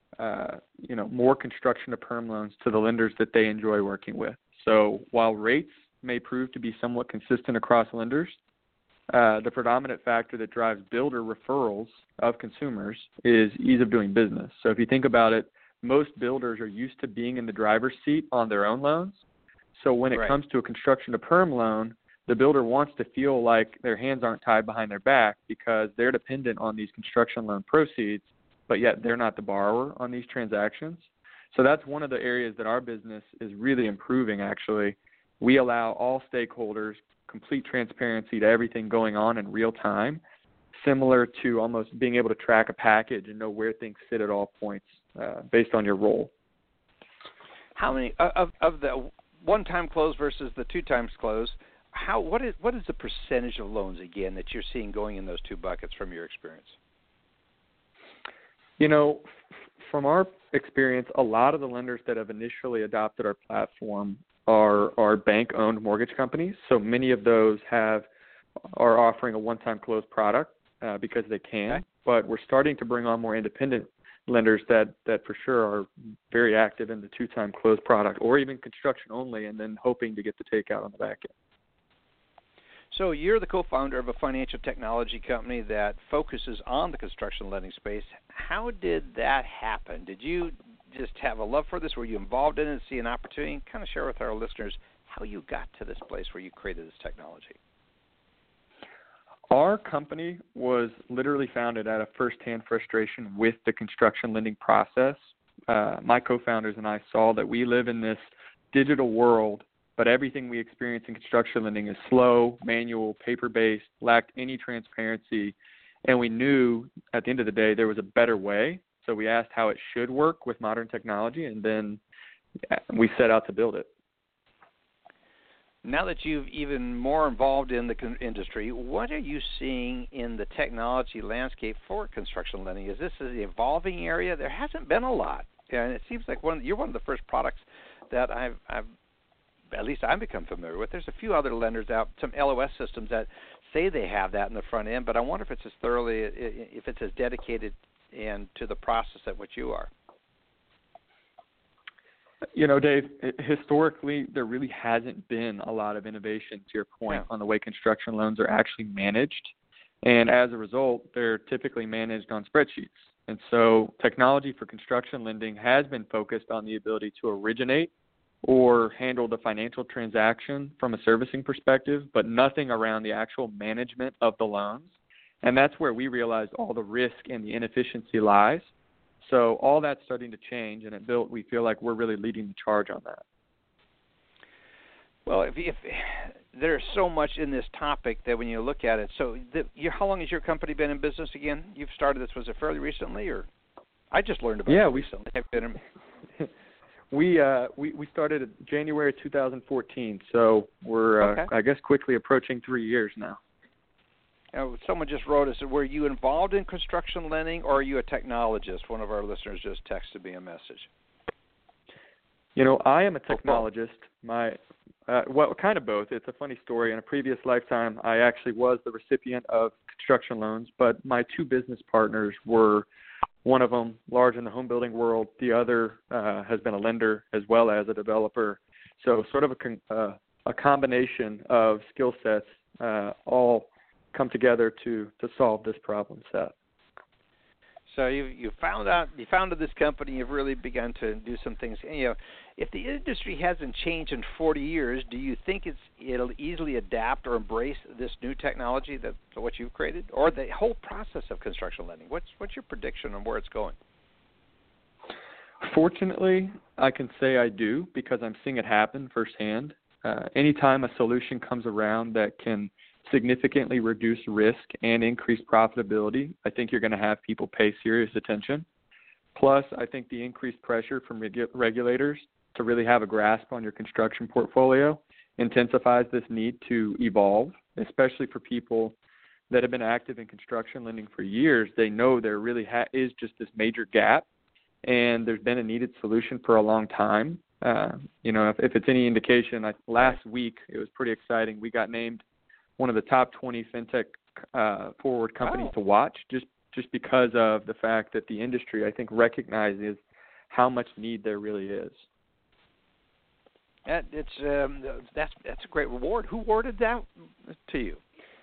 [SPEAKER 9] more construction to perm loans to the lenders that they enjoy working with. So while rates may prove to be somewhat consistent across lenders, the predominant factor that drives builder referrals of consumers is ease of doing business. So if you think about it, most builders are used to being in the driver's seat on their own loans. So when it comes to a construction to perm loan, the builder wants to feel like their hands aren't tied behind their back because they're dependent on these construction loan proceeds, but yet they're not the borrower on these transactions. So that's one of the areas that our business is really improving, actually. We allow all stakeholders complete transparency to everything going on in real time, similar to almost being able to track a package and know where things sit at all points based on your role.
[SPEAKER 3] How many of the one-time close versus the two-times close, what is the percentage of loans, again, that you're seeing going in those two buckets from your experience?
[SPEAKER 9] From our experience, a lot of the lenders that have initially adopted our platform are bank-owned mortgage companies. So many of those are offering a one-time close product because they can. Okay. But we're starting to bring on more independent lenders that for sure are very active in the two-time close product or even construction only and then hoping to get the takeout on the back end.
[SPEAKER 3] So you're the co-founder of a financial technology company that focuses on the construction lending space. How did that happen? Did you just have a love for this? Were you involved in it, see an opportunity? Kind of share with our listeners how you got to this place where you created this technology.
[SPEAKER 9] Our company was literally founded out of firsthand frustration with the construction lending process. My co-founders and I saw that we live in this digital world, but everything we experience in construction lending is slow, manual, paper-based, lacked any transparency, and we knew at the end of the day there was a better way. So we asked how it should work with modern technology, and then we set out to build it.
[SPEAKER 3] Now that you've even more involved in the industry, what are you seeing in the technology landscape for construction lending? Is this an evolving area? There hasn't been a lot, and it seems like you're one of the first products that I've at least I've become familiar with. There's a few other lenders out, some LOS systems that say they have that in the front end, but I wonder if it's as dedicated and to the process at which you are.
[SPEAKER 9] You know, Dave, historically, there really hasn't been a lot of innovation, to your point, on the way construction loans are actually managed. And as a result, they're typically managed on spreadsheets. And so technology for construction lending has been focused on the ability to originate or handle the financial transaction from a servicing perspective, but nothing around the actual management of the loans. And that's where we realized all the risk and the inefficiency lies. So all that's starting to change, and we feel like we're really leading the charge on that.
[SPEAKER 3] Well, if there's so much in this topic that when you look at it, so how long has your company been in business again? You've started this, was it fairly recently, or I just learned about it recently.
[SPEAKER 9] We started in January 2014, so we're I guess quickly approaching 3 years now.
[SPEAKER 3] Someone just wrote us, were you involved in construction lending, or are you a technologist? One of our listeners just texted me a message.
[SPEAKER 9] You know, I am a technologist. Well, kind of both. It's a funny story. In a previous lifetime, I actually was the recipient of construction loans, but my two business partners were, one of them large in the home building world. The other has been a lender as well as a developer. So sort of a combination of skill sets all come together to solve this problem set.
[SPEAKER 3] So you founded this company. You've really begun to do some things. And, you know, if the industry hasn't changed in 40 years, do you think it'll easily adapt or embrace this new technology what you've created, or the whole process of construction lending? What's your prediction on where it's going?
[SPEAKER 9] Fortunately, I can say I do, because I'm seeing it happen firsthand. Anytime a solution comes around that can significantly reduce risk and increase profitability, I think you're going to have people pay serious attention. Plus, I think the increased pressure from regulators to really have a grasp on your construction portfolio intensifies this need to evolve, especially for people that have been active in construction lending for years. They know there really is just this major gap, and there's been a needed solution for a long time. You know, if it's any indication, last week it was pretty exciting. We got named one of the top 20 fintech forward companies to watch, just because of the fact that the industry, I think, recognizes how much need there really is.
[SPEAKER 3] That's a great reward. Who awarded that to you?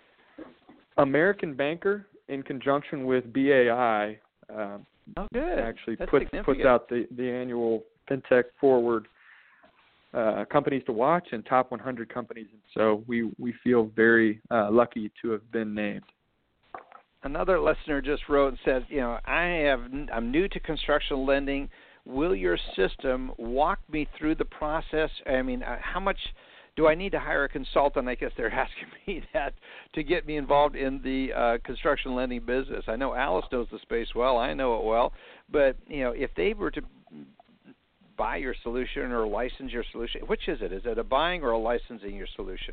[SPEAKER 9] American Banker, in conjunction with BAI, actually puts out the annual fintech forward companies to watch and top 100 companies. And so we feel very lucky to have been named.
[SPEAKER 3] Another listener just wrote and says, you know, I'm new to construction lending. Will your system walk me through the process? I mean, how much do I need to hire a consultant? I guess they're asking me that to get me involved in the construction lending business. I know Alice knows the space well. I know it well. But, you know, if they were to buy your solution or license your solution, which is it? Is it a buying or a licensing your solution?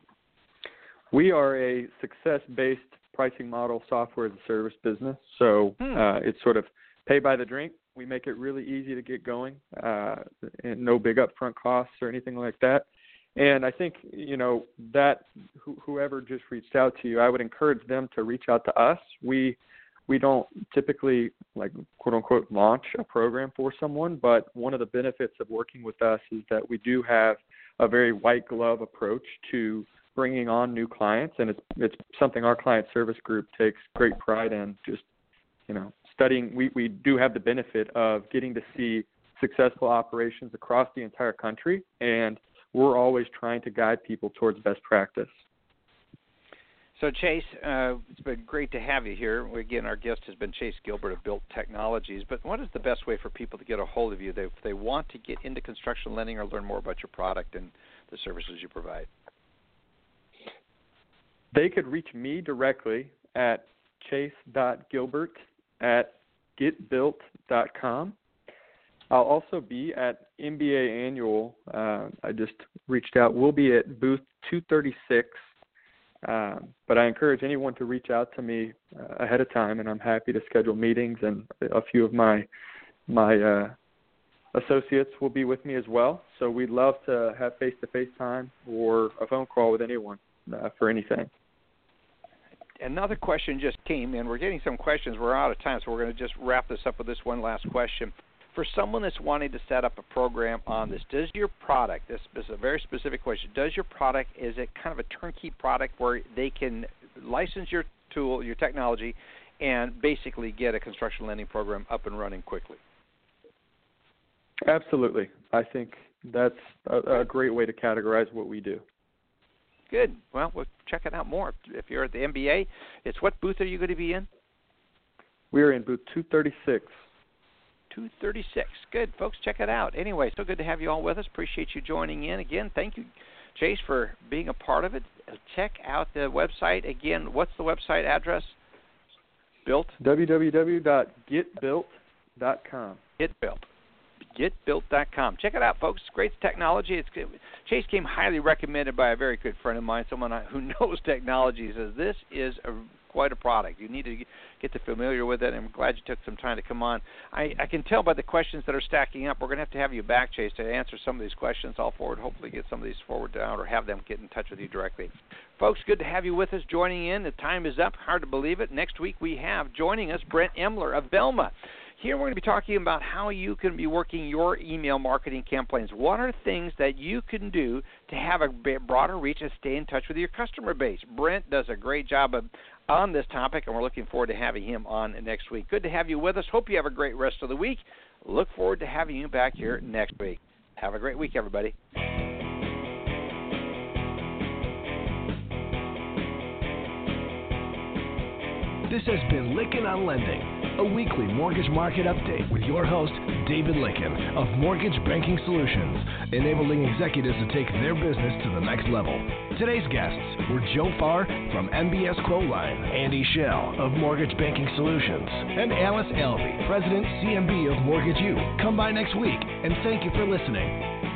[SPEAKER 9] We are a success-based pricing model software as a service business. So it's sort of pay by the drink. We make it really easy to get going, and no big upfront costs or anything like that. And I think, you know, that whoever just reached out to you, I would encourage them to reach out to us. We don't typically, like, quote unquote, launch a program for someone, but one of the benefits of working with us is that we do have a very white glove approach to bringing on new clients, and it's something our client service group takes great pride in. Just, studying. We do have the benefit of getting to see successful operations across the entire country, and we're always trying to guide people towards best practice.
[SPEAKER 3] So, Chase, it's been great to have you here. Again, our guest has been Chase Gilbert of Built Technologies. But what is the best way for people to get a hold of you if they want to get into construction lending or learn more about your product and the services you provide?
[SPEAKER 9] They could reach me directly at chase.gilbert@getbuilt.com. I'll also be at MBA Annual. I just reached out. We'll be at booth 236. But I encourage anyone to reach out to me ahead of time, and I'm happy to schedule meetings. And a few of my associates will be with me as well. So we'd love to have face-to-face time or a phone call with anyone for anything.
[SPEAKER 3] Another question just came in. We're getting some questions. We're out of time, so we're going to just wrap this up with this one last question. For someone that's wanting to set up a program on this, does your product, this is a very specific question, does your product, is it kind of a turnkey product where they can license your tool, your technology, and basically get a construction lending program up and running quickly?
[SPEAKER 9] Absolutely. I think that's a great way to categorize what we do.
[SPEAKER 3] Good. Well, we'll check it out more. If you're at the MBA, it's what booth are you going to be in?
[SPEAKER 9] We're in booth 236.
[SPEAKER 3] 236. Good, folks, check it out. Anyway, so good to have you all with us. Appreciate you joining in. Again, thank you, Chase, for being a part of it. Check out the website. Again, what's the website address? Built?
[SPEAKER 9] www.getbuilt.com.
[SPEAKER 3] Getbuilt.com. Check it out, folks. Great technology. Chase came highly recommended by a very good friend of mine, someone who knows technology. He says, this is quite a product. You need to get familiar with it, and I'm glad you took some time to come on. I can tell by the questions that are stacking up, we're going to have you back, Chase, to answer some of these questions. I'll hopefully get some of these forward out or have them get in touch with you directly. Folks, good to have you with us joining in. The time is up. Hard to believe it. Next week we have joining us Brent Emler of Velma. Here we're going to be talking about how you can be working your email marketing campaigns. What are things that you can do to have a broader reach and stay in touch with your customer base? Brent does a great job on this topic, and we're looking forward to having him on next week. Good to have you with us. Hope you have a great rest of the week. Look forward to having you back here next week. Have a great week, everybody.
[SPEAKER 2] This has been Lykken on Lending, a weekly mortgage market update with your host, David Lykken of Mortgage Banking Solutions, enabling executives to take their business to the next level. Today's guests were Joe Farr from MBS Quoteline, Andy Schell of Mortgage Banking Solutions, and Alice Alvey, President, CMB of Mortgage U. Come by next week, and thank you for listening.